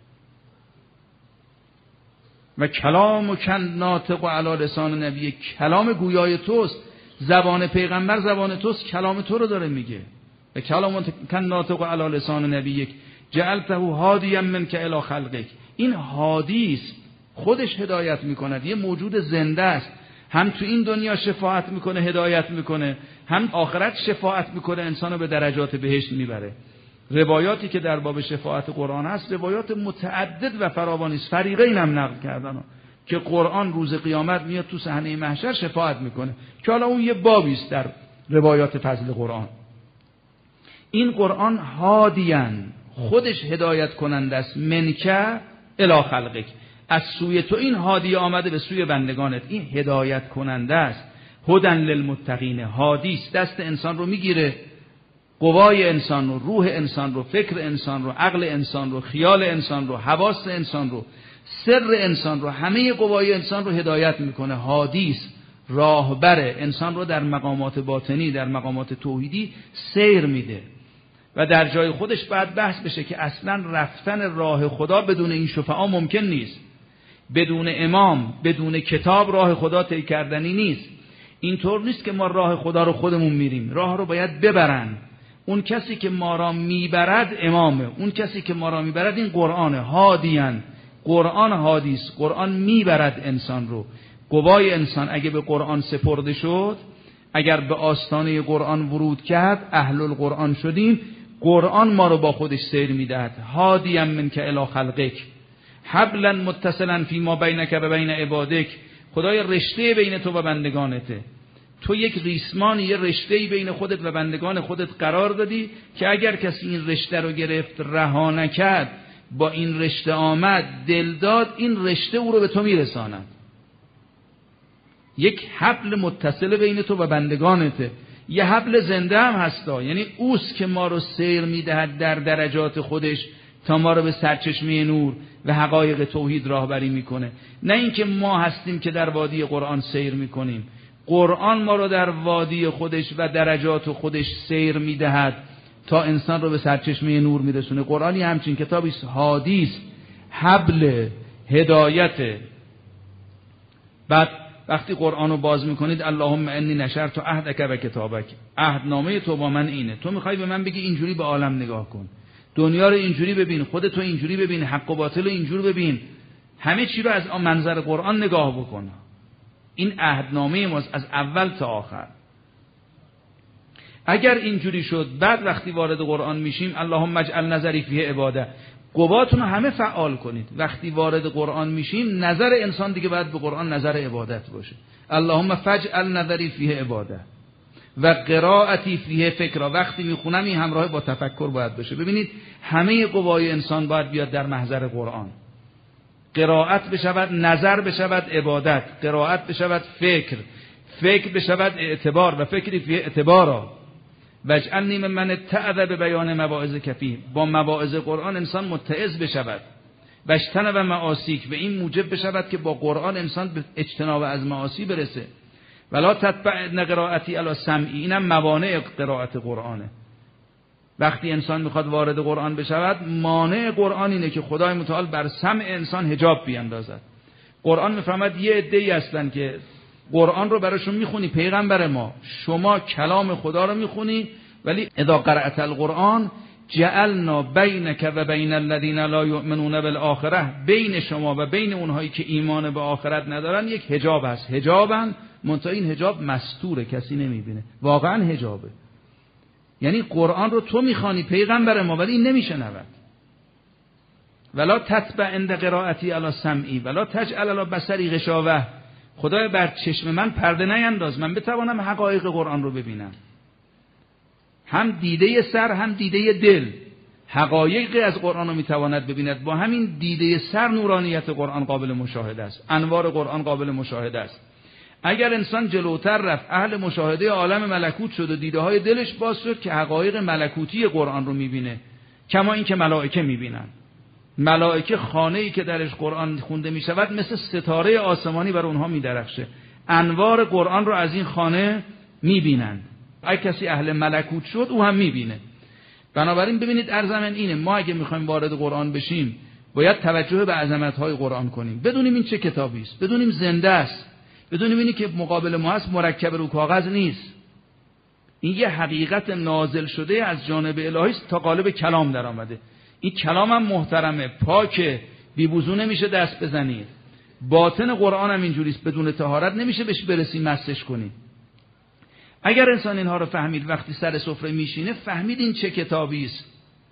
و کلام کن ناطق علی لسان نبی، کلام گویای توست، زبان پیغمبر زبان توست، کلام تو رو داره میگه. و کلام کن ناطق علی لسان نبی جعلته هادیا منک الی خلقک. این هادی است، خودش هدایت میکند، یه موجود زنده است، هم تو این دنیا شفاعت میکنه، هدایت میکنه، هم آخرت شفاعت میکنه، انسانو به درجات بهشت میبره. روایاتی که در باب شفاعت قرآن هست روایات متعدد و فراوانی است، فریقین هم نقل کردن که قرآن روز قیامت میاد تو صحنه محشر شفاعت میکنه، که حالا اون یه بابی است در روایات فضل قرآن. این قرآن هادیان، خودش هدایت کننده است، منکه الی خلقک، از سوی تو این هادی آمده به سوی بندگانت، این هدایت کننده است. هدن للمتقین، هادی است، دست انسان رو میگیره، قوای انسان رو، روح انسان رو، فکر انسان رو، عقل انسان رو، خیال انسان رو، حواس انسان رو، سر انسان رو، همه قوای انسان رو هدایت میکنه. هادی است، راهبر انسان رو در مقامات باطنی، در مقامات توحیدی سیر میده. و در جای خودش باید بحث بشه که اصلا رفتن راه خدا بدون این شفعا ممکن نیست. بدون امام، بدون کتاب راه خدا طی کردنی نیست. اینطور نیست که ما راه خدا رو خودمون میریم، راه رو باید ببرن. اون کسی که ما را میبرد امامه، اون کسی که ما را میبرد این قرآنه. هادیان، قرآن هادیست، قرآن میبرد انسان رو. قوای انسان اگه به قرآن سپرده شد، اگر به آستانه قرآن ورود کرد، اهل القرآن شدیم، قرآن ما رو با خودش سیر میدهد. هادیان منک الی خلقک حبلا متصلا فی ما بینک و بین عبادک. خدای رشته بین تو و بندگانته. تو یک ریسمانی، یه رشته‌ای بین خودت و بندگان خودت قرار دادی که اگر کسی این رشته رو گرفت رها نکرد، با این رشته آمد دل داد، این رشته او رو به تو میرساند. یک حبل متصل بین تو و بندگانته. یه حبل زنده هم هستا، یعنی اوست که ما رو سیر میدهد در درجات خودش تا ما رو به سرچشمه نور و حقایق توحید راهبری میکنه. نه اینکه ما هستیم که در وادی قرآن سیر میکنیم. قرآن ما رو در وادی خودش و درجات خودش سیر میدهد تا انسان رو به سرچشمه نور میرسونه. قرآنی همچین کتابی است، هادی است، حبل هدایت. بعد وقتی قرآن رو باز میکنید، اللهم انی نشرت عهدک و کتابک، عهدنامه تو با من اینه. تو میخوای به من بگی اینجوری به عالم نگاه کن، دنیا رو اینجوری ببین، خودتو اینجوری ببین، حق و باطل رو اینجوری ببین، همه چی رو از منظر قرآن نگاه بکن. این عهدنامه ماست از اول تا آخر. اگر اینجوری شد، بعد وقتی وارد قرآن میشیم، اللهم اجعل نظری فیه عباده، قواتون رو همه فعال کنید. وقتی وارد قرآن میشیم، نظر انسان دیگه باید به قرآن نظر عبادت باشه. اللهم فاجعل نظری فیه عباده و قرائتی فیه فکر. وقتی میخونم این همراه با تفکر باید بشه. ببینید همه قوای انسان باید بیاد در محضر قرآن. قرائت بشود نظر، بشود عبادت، قرائت بشود فکر بشود اعتبار و فکری فیه اعتبارا. واجعلنی ممن اتعظ به بیان مواعظ کفی. با مواعظ قرآن انسان متعظ بشود. و اجتنب معاصیک، و این موجب بشود که با قرآن انسان به اجتناب از معاصی برسه. ولا تتبع قرائتی علی سمعی، اینم موانع قرائت قرآنه. وقتی انسان میخواد وارد قرآن بشود، مانع قرآن اینه که خدای متعال بر سمع انسان حجاب بیندازد. قرآن میفرماد یه عده‌ای هستن که قرآن رو براشون میخونی، پیغمبر ما شما کلام خدا رو میخونی، ولی اذا قرأت القرآن جعلنا بینک و بین الذین لا یؤمنون بالآخرة، بین شما و بین اونهایی که ایمان به آخرت ندارن یک حجاب هست. حجابن، منتها این حجاب مستوره، کسی نمیبینه. واقعا حجابه. یعنی قرآن رو تو میخوانی پیغمبر ما، ولی این نمیشنود. ولا تتبع عند قرائتی علی سمعی ولا تجعل علی بصری غشاوه، خدای بر چشم من پرده نینداز، من بتوانم حقایق قرآن رو ببینم. هم دیده سر هم دیده دل حقایقی از قرآن رو میتواند ببیند. با همین دیده سر نورانیت قرآن قابل مشاهده است، انوار قرآن قابل مشاهده است. اگر انسان جلوتر رفت، اهل مشاهده عالم ملکوت شد و دیده های دلش باز شد که حقایق ملکوتی قرآن رو میبینه، کما این که ملائکه میبینن. ملائکه خانه‌ای که درش قرآن خونده میشود مثل ستاره آسمانی بر اونها میدرخشه، انوار قرآن رو از این خانه میبینند. اگه کسی اهل ملکوت شد او هم میبینه. بنابراین ببینید ارزم اینه، ما اگه میخوایم وارد قرآن بشیم باید توجه به عظمت‌های قرآن کنیم، بدونیم این چه کتابی است، بدونیم زنده است، بدونیم اینی که مقابل ما هست مرکب رو کاغذ نیست، این یه حقیقت نازل شده از جانب الهی است تا قالب کلام در آمده. این کلام هم محترمه، پاکه، بی وضو نمیشه دست بزنید. باطن قرآن هم اینجوری است، بدون طهارت نمیشه بهش برسی مسش کنی. اگر انسان اینها رو فهمید، وقتی سر سفره میشینه فهمید این چه کتابی است.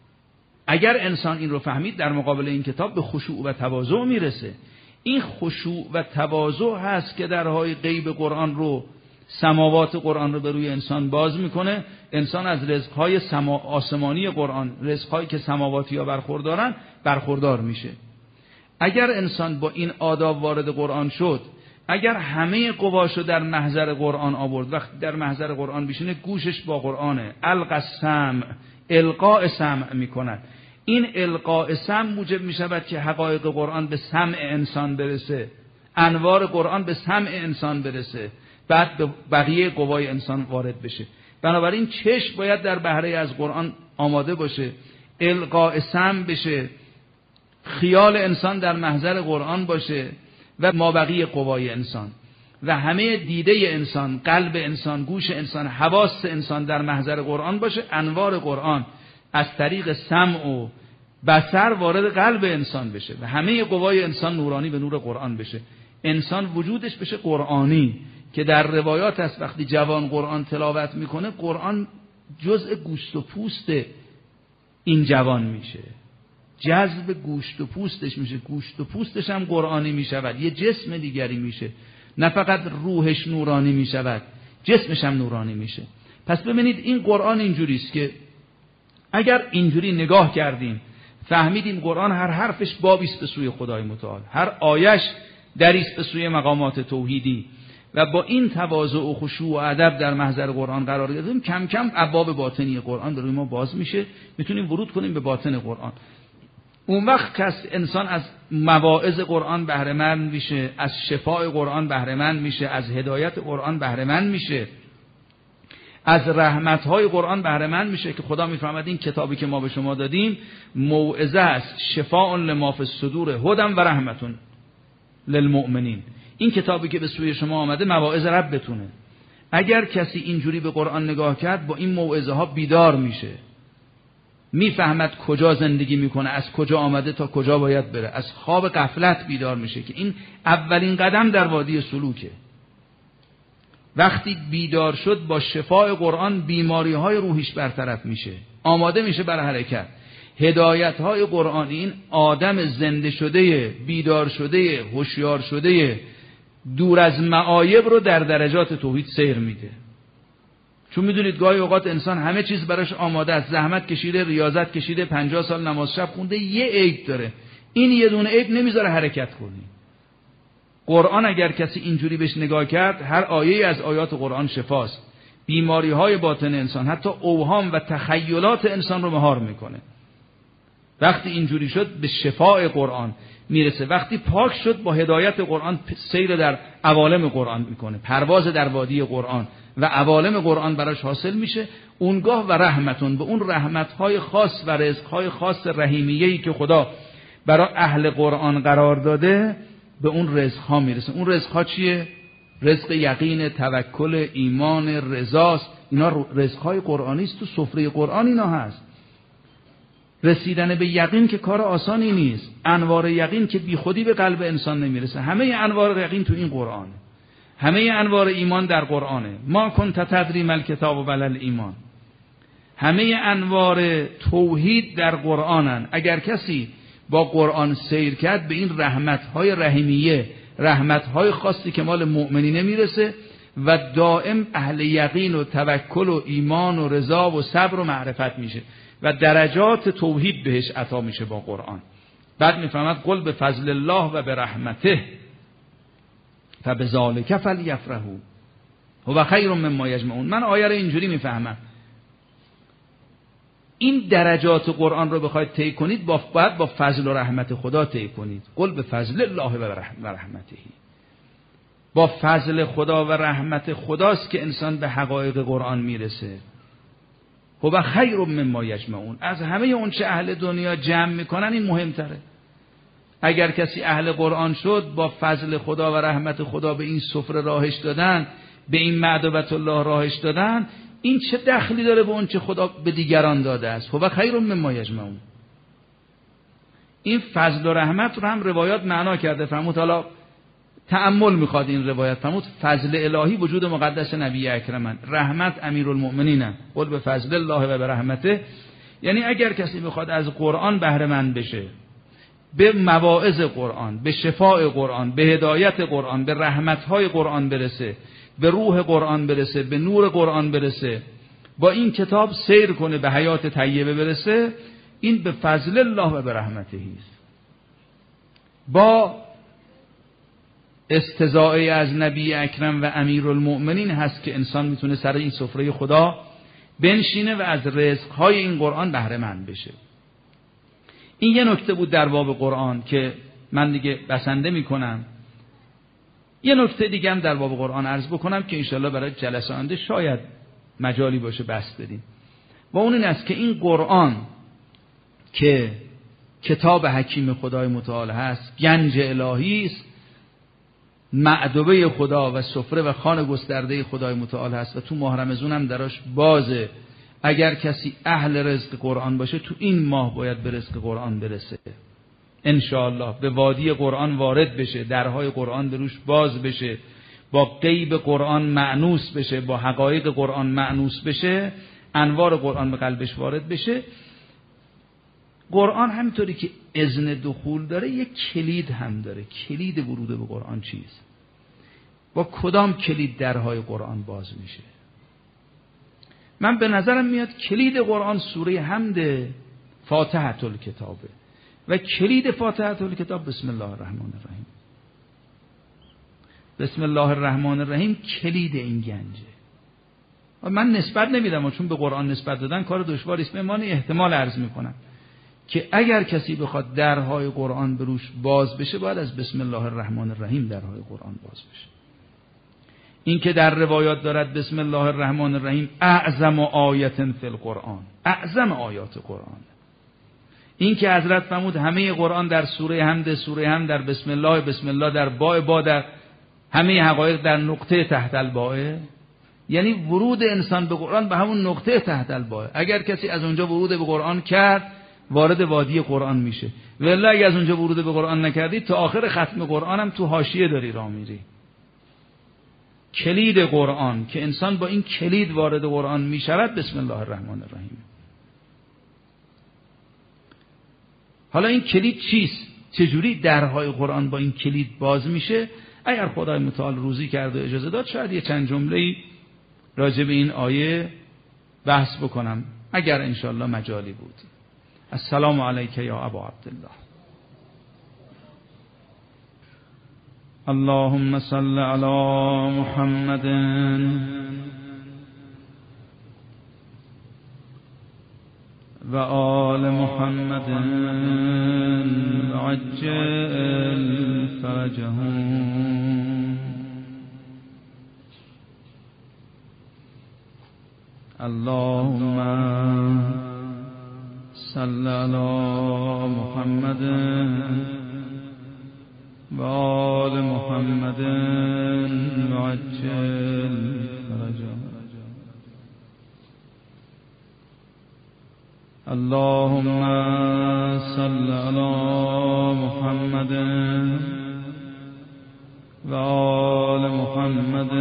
اگر انسان این رو فهمید، در مقابل این کتاب به خشوع و تواضع میرسه. این خشوع و تواضع هست که درهای غیب قرآن رو، سماوات قرآن رو به روی انسان باز میکنه. انسان از رزقهای آسمانی قرآن، رزقهایی که سماواتی ها برخوردارن، برخوردار میشه. اگر انسان با این آداب وارد قرآن شد، اگر همه قواشو در محضر قرآن آورد، وقتی در محضر قرآن بشینه گوشش با قرآنه، القى السمع، القاء سمع میکند. این القاء سمع موجب میشود که حقایق قرآن به سمع انسان برسه، انوار قرآن به سمع انسان برسه، بعد به بقیه قوای انسان وارد بشه. بنابراین چشم باید در بهره از قرآن آماده باشه، القاء سمع بشه، خیال انسان در محضر قرآن باشه و مابقی قوای انسان و همه دیده انسان، قلب انسان، گوش انسان، حواس انسان در محضر قرآن باشه. انوار قرآن از طریق سمع و بصر وارد قلب انسان بشه و همه قوای انسان نورانی به نور قرآن بشه. انسان وجودش بشه قرآنی، که در روایات هست وقتی جوان قرآن تلاوت میکنه، قرآن جزء گوشت و پوست این جوان میشه، جذب گوشت و پوستش میشه، گوشت و پوستش هم قرآنی میشود، یه جسم دیگری میشه. نه فقط روحش نورانی میشود، جسمش هم نورانی میشه. پس ببینید این قرآن اینجوری است که اگر اینجوری نگاه کردیم، فهمیدیم قرآن هر حرفش بابی است به سوی خدای متعال، هر آیش دری است به سوی مقامات توحیدی، و با این تواضع و خشوع و ادب در محضر قرآن قرار گرفتیم، کم کم ابواب باطنی قرآن در روی ما باز میشه، میتونیم ورود کنیم به باطن قرآن. اون وقت که انسان از مواعظ قرآن بهره مند میشه، از شفاء قرآن بهره مند میشه، از هدایت قرآن بهره مند میشه، از رحمت‌های قرآن بهره مند میشه که خدا میفرماد این کتابی که ما به شما دادیم موعظه است، شفاء لما فی الصدور، هدی و رحمت للمؤمنین. این کتابی که به سوی شما آمده مواعظ ربتونه. اگر کسی اینجوری به قرآن نگاه کرد، با این موعظه ها بیدار میشه، میفهمد کجا زندگی میکنه، از کجا آمده تا کجا باید بره، از خواب غفلت بیدار میشه که این اولین قدم در وادی سلوکه. وقتی بیدار شد با شفاء قرآن بیماری های روحیش برطرف میشه، آماده میشه برای حرکت. هدایت های قرآنی این آدم زنده شده، بیدار شده، هوشیار شده، دور از معایب رو در درجات توحید سیر میده. چون میدونید گاهی اوقات انسان همه چیز براش آماده است، زحمت کشیده، ریاضت کشیده، 50 سال نماز شب خونده، یه عیب داره، این یه دونه عیب نمیذاره حرکت کنی. قرآن اگر کسی اینجوری بهش نگاه کرد، هر آیه از آیات قرآن شفاست، بیماری های باطن انسان، حتی اوهام و تخیلات انسان رو مهار میکنه. وقتی اینجوری شد به شفاء قرآن میرسه. وقتی پاک شد با هدایت قرآن سیر در عوالم قرآن میکنه، پرواز در وادی قرآن و عوالم قرآن براش حاصل میشه. اونگاه و رحمتون، به اون رحمتهای خاص و رزقهای خاص رحیمیه‌ای که خدا برای اهل قرآن قرار داده به اون رزقها میرسه. اون رزقها چیه؟ رزق یقین، توکل، ایمان، رضاست. اینا رزقهای قرآنی است، تو سفره قرآن اینا هست. رسیدن به یقین که کار آسانی نیست. انوار یقین که بی خودی به قلب انسان نمیرسه. همه انوار یقین تو این قرآنه. همه انوار ایمان در قرآنه. ما کنت تدری ما الکتاب ولا الایمان. همه انوار توحید در قرآنن. اگر کسی با قرآن سیر کرد به این رحمت‌های رحیمیه، رحمت‌های خاصی که مال مؤمنینه میرسه و دائم اهل یقین و توکل و ایمان و رضا و صبر و معرفت میشه و درجات توحید بهش عطا میشه با قرآن. بعد میفهمد قل به فضل الله و به رحمته فبذالک فلیفرحوا هو خیر مما یجمعون. من آیه رو اینجوری میفهمم، این درجات قرآن رو بخواید طی کنید باید با فضل و رحمت خدا طی کنید. قل به فضل الله و رحمته. با فضل خدا و رحمت خداست که انسان به حقایق قرآن میرسه. هو خیر مما یجمعون. از همه اون چه اهل دنیا جمع میکنن این مهمتره. اگر کسی اهل قرآن شد، با فضل خدا و رحمت خدا به این سفره راهش دادن، به این معدبت الله راهش دادن، این چه دخلی داره به اون چه خدا به دیگران داده است؟ هو خیر مما یجمعون. این فضل و رحمت رو هم روایات معنا کرده. فرمود حالا تأمل میخواد این روایت. فرمود فضل الهی وجود مقدس نبی اکرمن، رحمت امیرالمؤمنینن. قل به فضل الله و به رحمته. یعنی اگر کسی بخواد از قرآن بهره مند بشه، به مواعظ قرآن، به شفاء قرآن، به هدایت قرآن، به رحمتهای قرآن برسه، به روح قرآن برسه، به نور قرآن برسه، با این کتاب سیر کنه، به حیات طیبه برسه، این به فضل الله و به رحمته است. با استزاعه از نبی اکرم و امیرالمؤمنین هست که انسان میتونه سر این سفره خدا بنشینه و از رزقهای این قرآن بهره مند بشه. این یه نکته بود در باب قرآن که من دیگه بسنده میکنم. یه نکته دیگه هم در باب قرآن عرض بکنم که انشالله برای جلسه آینده شاید مجالی باشه بحث بدیم. و اون این است که این قرآن که کتاب حکیم خدای متعال هست، گنج الهی است، معدبه خدا و سفره و خوان گسترده خدای متعال هست و تو ماه رمضان هم دراش بازه. اگر کسی اهل رزق قرآن باشه تو این ماه باید به رزق قرآن برسه انشاءالله، به وادی قرآن وارد بشه، درهای قرآن به روش باز بشه، با غیب قرآن مأنوس بشه، با حقایق قرآن مأنوس بشه، انوار قرآن به قلبش وارد بشه. قرآن همینطوری که اذن دخول داره یک کلید هم داره. کلید ورود به قرآن چیست؟ با کدام کلید درهای قرآن باز میشه؟ من به نظرم میاد کلید قرآن سوره حمد، فاتحة الکتابه و کلید فاتحة الکتاب بسم الله الرحمن الرحیم. بسم الله الرحمن الرحیم کلید این گنجه. و من نسبت نمیدم چون به قرآن نسبت دادن کار دشواری است. من احتمال عرض میکنم که اگر کسی بخواد درهای قرآن به روش باز بشه باید از بسم الله الرحمن الرحیم درهای قرآن باز بشه. این که در روایات دارد بسم الله الرحمن الرحیم اعظم آیت فی القرآن، اعظم آیات قرآن. این که حضرت فرمود همه قرآن در سوره حمد، سوره حمد در بسم الله، بسم الله در با در همه حقایق در نقطه تحت الباء، یعنی ورود انسان به قرآن به همون نقطه تحت الباء. اگر کسی از اونجا ورود به قرآن کرد وارد وادی قرآن میشه، ولی اگر از اونجا ورود به قرآن نکردی تا آخر ختم قرآن هم تو حاشیه داری راه میری. کلید قرآن که انسان با این کلید وارد قرآن میشود بسم الله الرحمن الرحیم. حالا این کلید چیست؟ چجوری درهای قرآن با این کلید باز میشه؟ اگر خدای متعال روزی کرد و اجازه داد شاید یه چند جمله‌ای راجع به این آیه بحث بکنم اگر انشالله مجالی بود. السلام علیک یا ابا عبدالله. اللهم صل علی محمد و آل محمد عجل فرجهم. اللهم صل علی محمد و آل محمد عجل فرجهم. اللهم صل علی محمد و آل محمد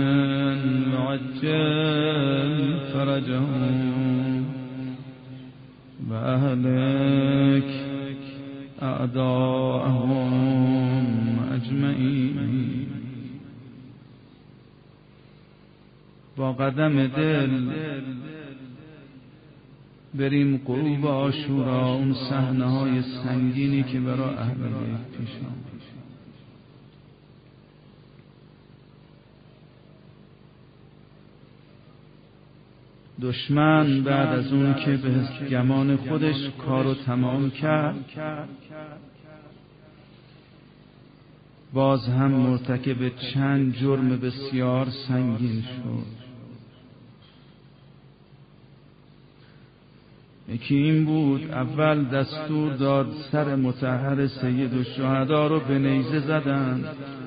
عجل فرجهم و اهلک اعداءهم اجمعین. با قدم دل بریم غروب عاشورا، اون صحنه‌های سنگینی که برای اهل بیت پیش آمد. دشمن بعد از اون که به گمان خودش کارو تمام کرد، باز هم مرتکب چند جرم بسیار سنگین شد. یکی این بود، اول دستور داد سر مطهر سید الشهدا رو به نیزه زدند.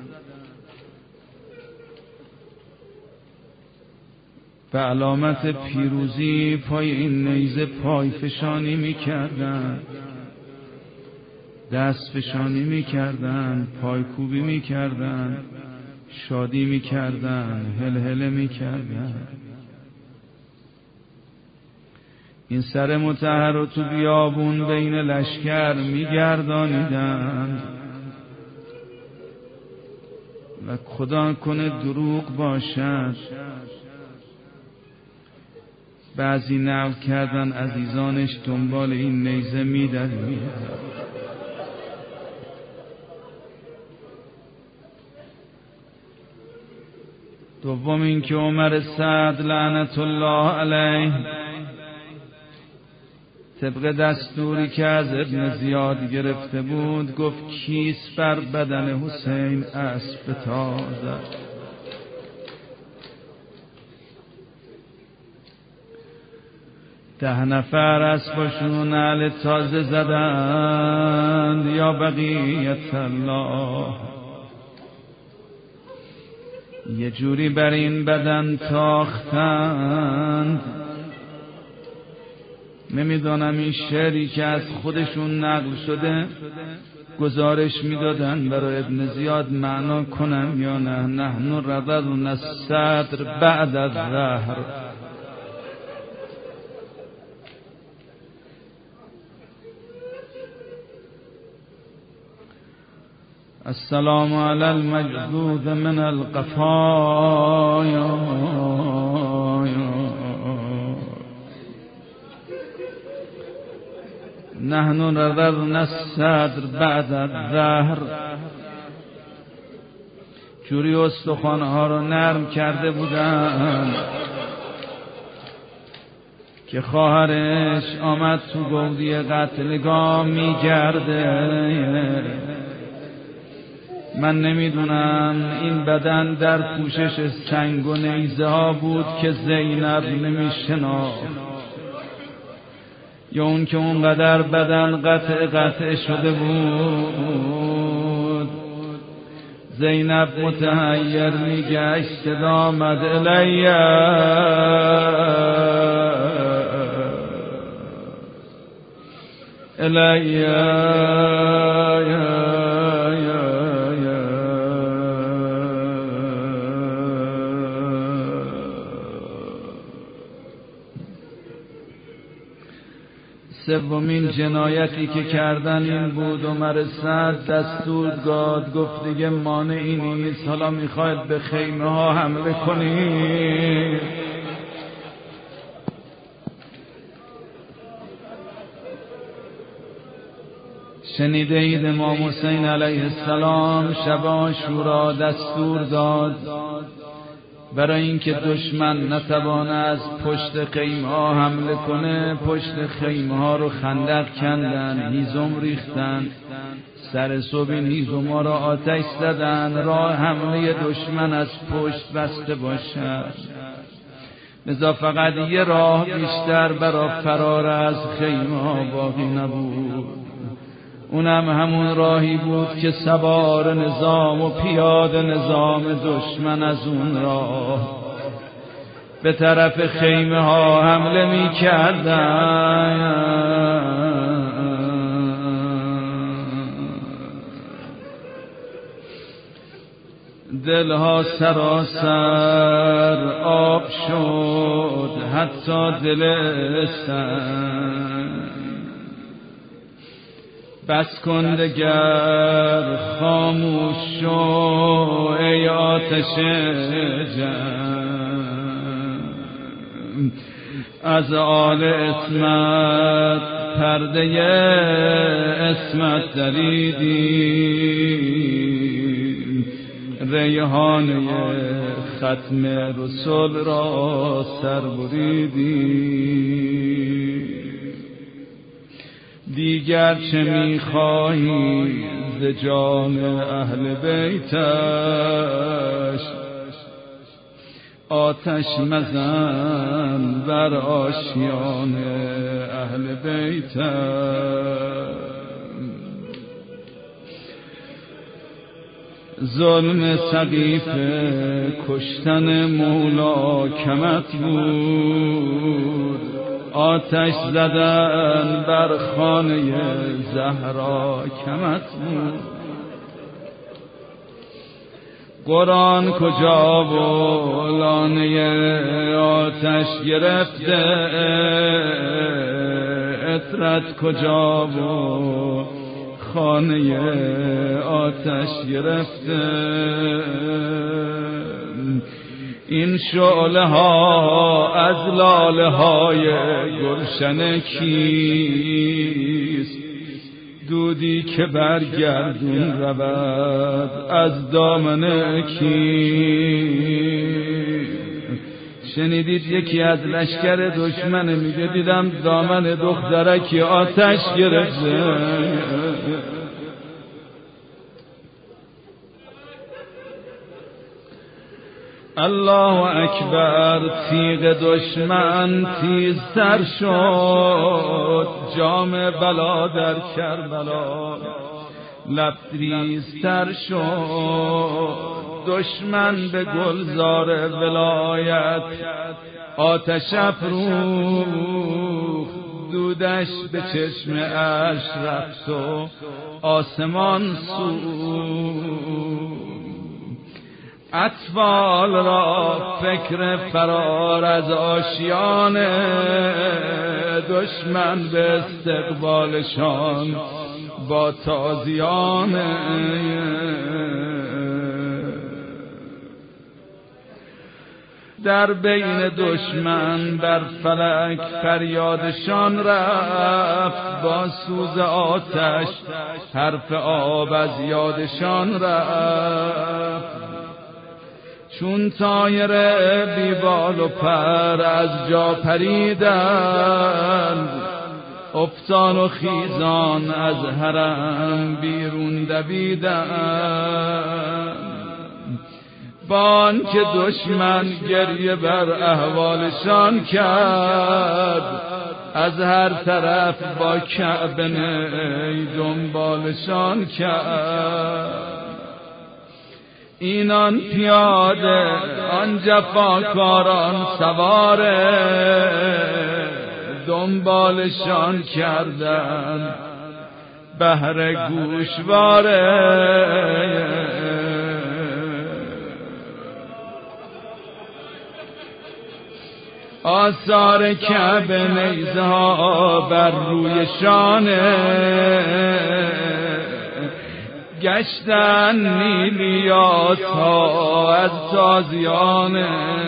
به علامت پیروزی پای این نیزه پای فشانی می‌کردند، دست فشانی می‌کردند، پای کوبی می‌کردند، شادی می‌کردند، هلهله می‌کردند. این سر مطهر رو تو بیابون بین لشکر می‌گردانیدند و خدا کنه دروغ باشد، بعضی نقل کردن عزیزانش دنبال این نیزه می‌دوید. دوم این که عمر سعد لعنت الله علیه طبق دستوری که از ابن زیاد گرفته بود گفت کیس بر بدن حسین اسب تازد. ده نفر اسبشون نعل تازه زدند یا بقیت الله، یه جوری بر این بدن تاختند. نمیدانم این شعری که از خودشون نقل شده گزارش میدادن برای ابن زیاد معنا کنم یا نه. نحن رضضنا الصدر بعد الظهر. السلام علی المجذوذ من القفایا. نحن رضضنا الصدر بعد الظهر. جوری استخوانها رو نرم کرده بودن که خواهرش آمد تو گودی قتلگاه میگرده. من نمیدونم این بدن در پوشش سنگ و نیزه ها بود که زینب نمیشناخت، یا اون که اونقدر بدن قطع شده بود. زینب متحیر میگشت، صدا آمد الیه سومین جنایتی که کردن این بود، عمر سعد دستور داد، گفت دیگه مانعی نیست، حالا میخواید به خیمه ها حمله کنید. شنیده اید امام حسین علیه السلام شب عاشورا دستور داد برای اینکه دشمن نتوانه از پشت خیمه ها حمله کنه، پشت خیمه ها رو خندق کندن، هیزم ریختن، سر صبح این هیزم ها را آتش زدن، راه حمله دشمن از پشت بسته باشد. لذا فقط یه راه بیشتر برای فرار از خیمه ها باقی نبود، اونم همون راهی بود که سوار نظام و پیاده نظام دشمن از اون راه به طرف خیمه ها حمله می کردن. دلها سراسر آب شد، حتی دل سنگ. بس کن دگر خاموش شو ای آتش جنگ، از آل عصمت پرده عصمت دریدی، ریحانه ختم رسول را سر بریدی. دیگر چه می‌خواهی ز جان اهل بیتش، آتش مزن بر آشیان اهل بیتش. ظلم سقیف کشتن مولا کمت بود، آتش زدن بر خانه زهرا کمت بود. قرآن کجا و لانه آتش گرفته، عطرت کجا و خانه آتش گرفته. این شعله ها از لاله های گلشن کیست؟ دودی که برگردون رود از دامن کیست؟ شنیدید یکی از لشکر دشمن میگه دیدم دامن دخترکی آتش گرفته. الله اکبر، تیغ دشمن تیزتر شد، جام بلا در کربلا لبریزتر شد. دشمن به گلزار ولایت آتش افروخت، دودش به چشم عرش رفت و آسمان سوخت. اطفال را فکر فرار از آشیان دشمن به استقبالشان با تازیان. در بین دشمن بر فلک فریادشان رفت، با سوز آتش حرف آب از یادشان رفت. چون طایر بیبال و پر از جا پریدند، افتان و خیزان از حرم بیرون دویدند. بان که دشمن گریه بر احوالشان کرد، از هر طرف با کعبه نی دنبالشان کرد. اینان پیاده آن جفاکاران سواره، دنبالشان کردند بهر گوشواره. آثار کعبه نیزه ها بر روی شانه، گشتن نیلیات ها از تازیانه.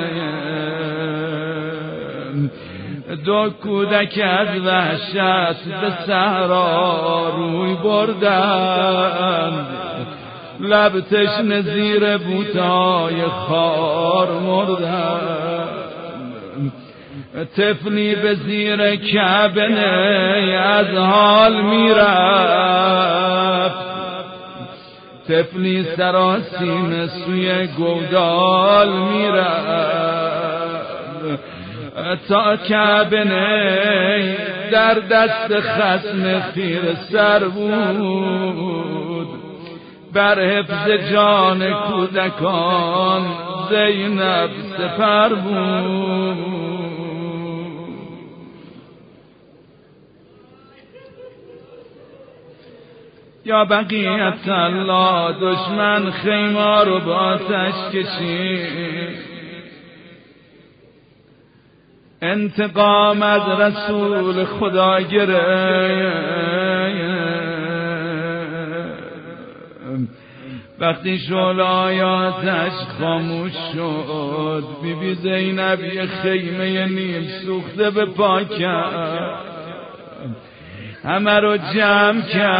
دو کودک از وحشت به صحرا روی بردند، لب تشنه زیر بوتای خار مردن، طفلی به زیر کعبه از حال میرفت، طفلی سراسیمه سوی گودال میرفت، تا کعبه در دست خصم خیره سر بود، بر حفظ جان کودکان زینب سپر بود. یا بقیت الله دشمن خیمه رو با آتش کشید، انتقام از رسول خدا گرفت. وقتی شعله‌های آتش خاموش شد، بی بی زینب یه خیمه نیم سوخته به پا کرد، همه رو جمع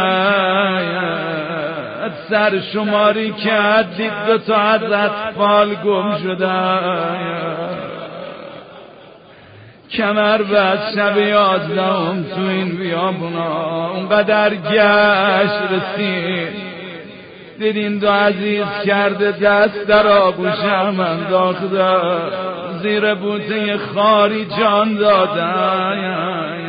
کرد، سر شماری کرد، دید 2 تا از اطفال گم شدن، کمر بست شب 11 تو این بیابونا، اونقدر گشت رسید، دیدین 2 عزیز کرده دست در آغوشم انداخته، زیر بوته خاری جان دادن.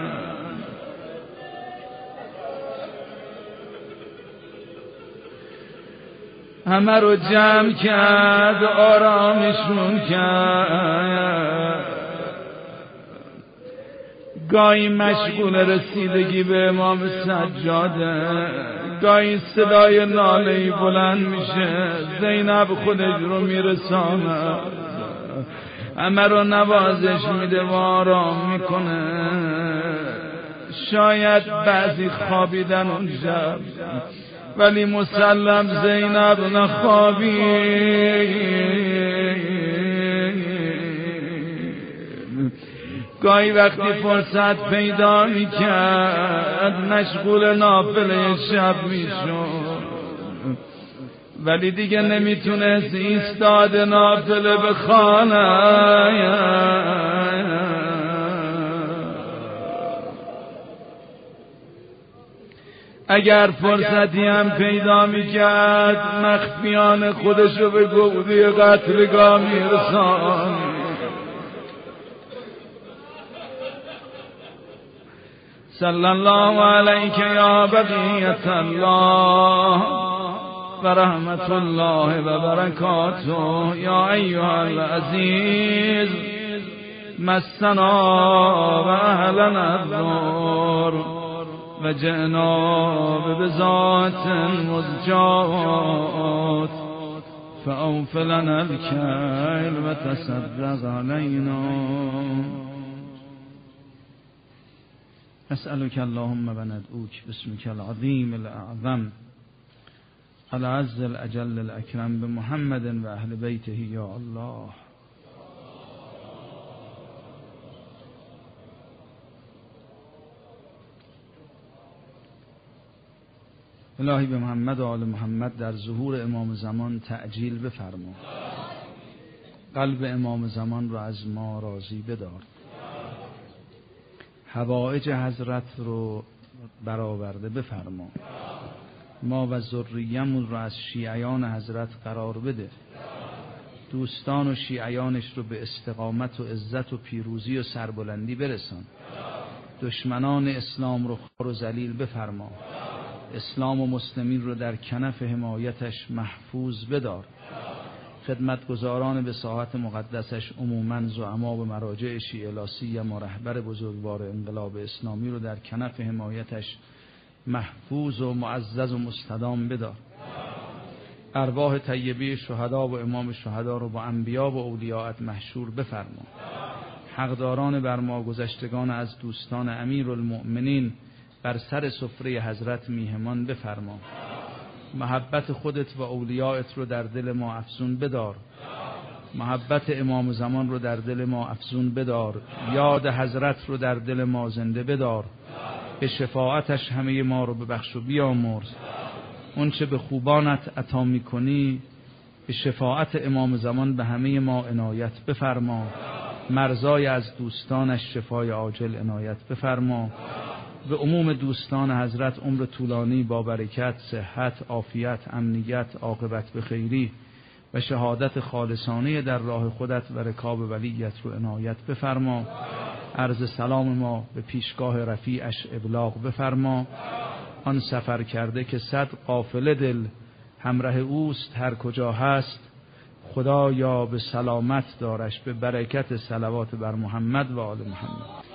همه رو جمع کرد، آرامشون کرد، گاهی مشغول رسیدگی به امام سجاده، گاهی صدای ناله‌ای بلند میشه، زینب خودش رو میرسانه، همه رو نوازش میده و آرام میکنه. شاید بعضی خوابیدن اون شب، ولی مسلم زینب نخوابید. گاهی وقتی فرصت پیدا میکرد مشغول نافله شب میشد، ولی دیگه نمیتونست ایستاد نافله بخونه. اگر فرصتی هم پیدا میکرد مخفیانه خودشو به گودی قتلگاه میرسان. صلی الله علیک یا بقیت الله و رحمت الله و برکاته. یا ایها العزیز مسنا و اهلنا الضر و جئنا ببضاعة مزجات فأوف لنا الكيل و تصدق علينا. أسألك اللهم وندعوك باسمك العظيم الأعظم العز الأجل الأكرم بمحمد وأهل بيته يا الله. الهی به محمد و آل محمد در ظهور امام زمان تعجیل بفرما، قلب امام زمان رو از ما راضی بدار، حوائج حضرت رو برآورده بفرما، ما و ذریه‌مون رو از شیعیان حضرت قرار بده، دوستان و شیعیانش رو به استقامت و عزت و پیروزی و سربلندی برسان، دشمنان اسلام رو خوار و ذلیل بفرما، اسلام و مسلمین رو در کنف حمایتش محفوظ بدار، خدمتگزاران به ساحت مقدسش عموماً زعما و مراجع شیعه لا سیما رهبر بزرگوار انقلاب اسلامی رو در کنف حمایتش محفوظ و معزز و مستدام بدار، ارواح طیبه شهدا و امام شهدا رو با انبیا و اولیاءت محشور بفرما، حقداران بر ما گذشتگان از دوستان امیرالمؤمنین بر سر سفره حضرت میهمان بفرما، محبت خودت و اولیاءت رو در دل ما افزون بدار، محبت امام زمان رو در دل ما افزون بدار، یاد حضرت رو در دل ما زنده بدار، به شفاعتش همه ما رو ببخش و بیامرز، اون چه به خوبانت عطا میکنی به شفاعت امام زمان به همه ما عنایت بفرما. مرزای از دوستانش شفای عاجل عنایت بفرما. به عموم دوستان حضرت عمر طولانی با برکت، صحت، عافیت، امنیت، عاقبت به خیری و شهادت خالصانه در راه خودت و رکاب ولیت رو عنایت بفرما. عرض سلام ما به پیشگاه رفیعش ابلاغ بفرما. آن سفر کرده که 100 قافله دل همراه اوست هر کجا هست، خدا یا به سلامت دارش به برکت صلوات بر محمد و آل محمد.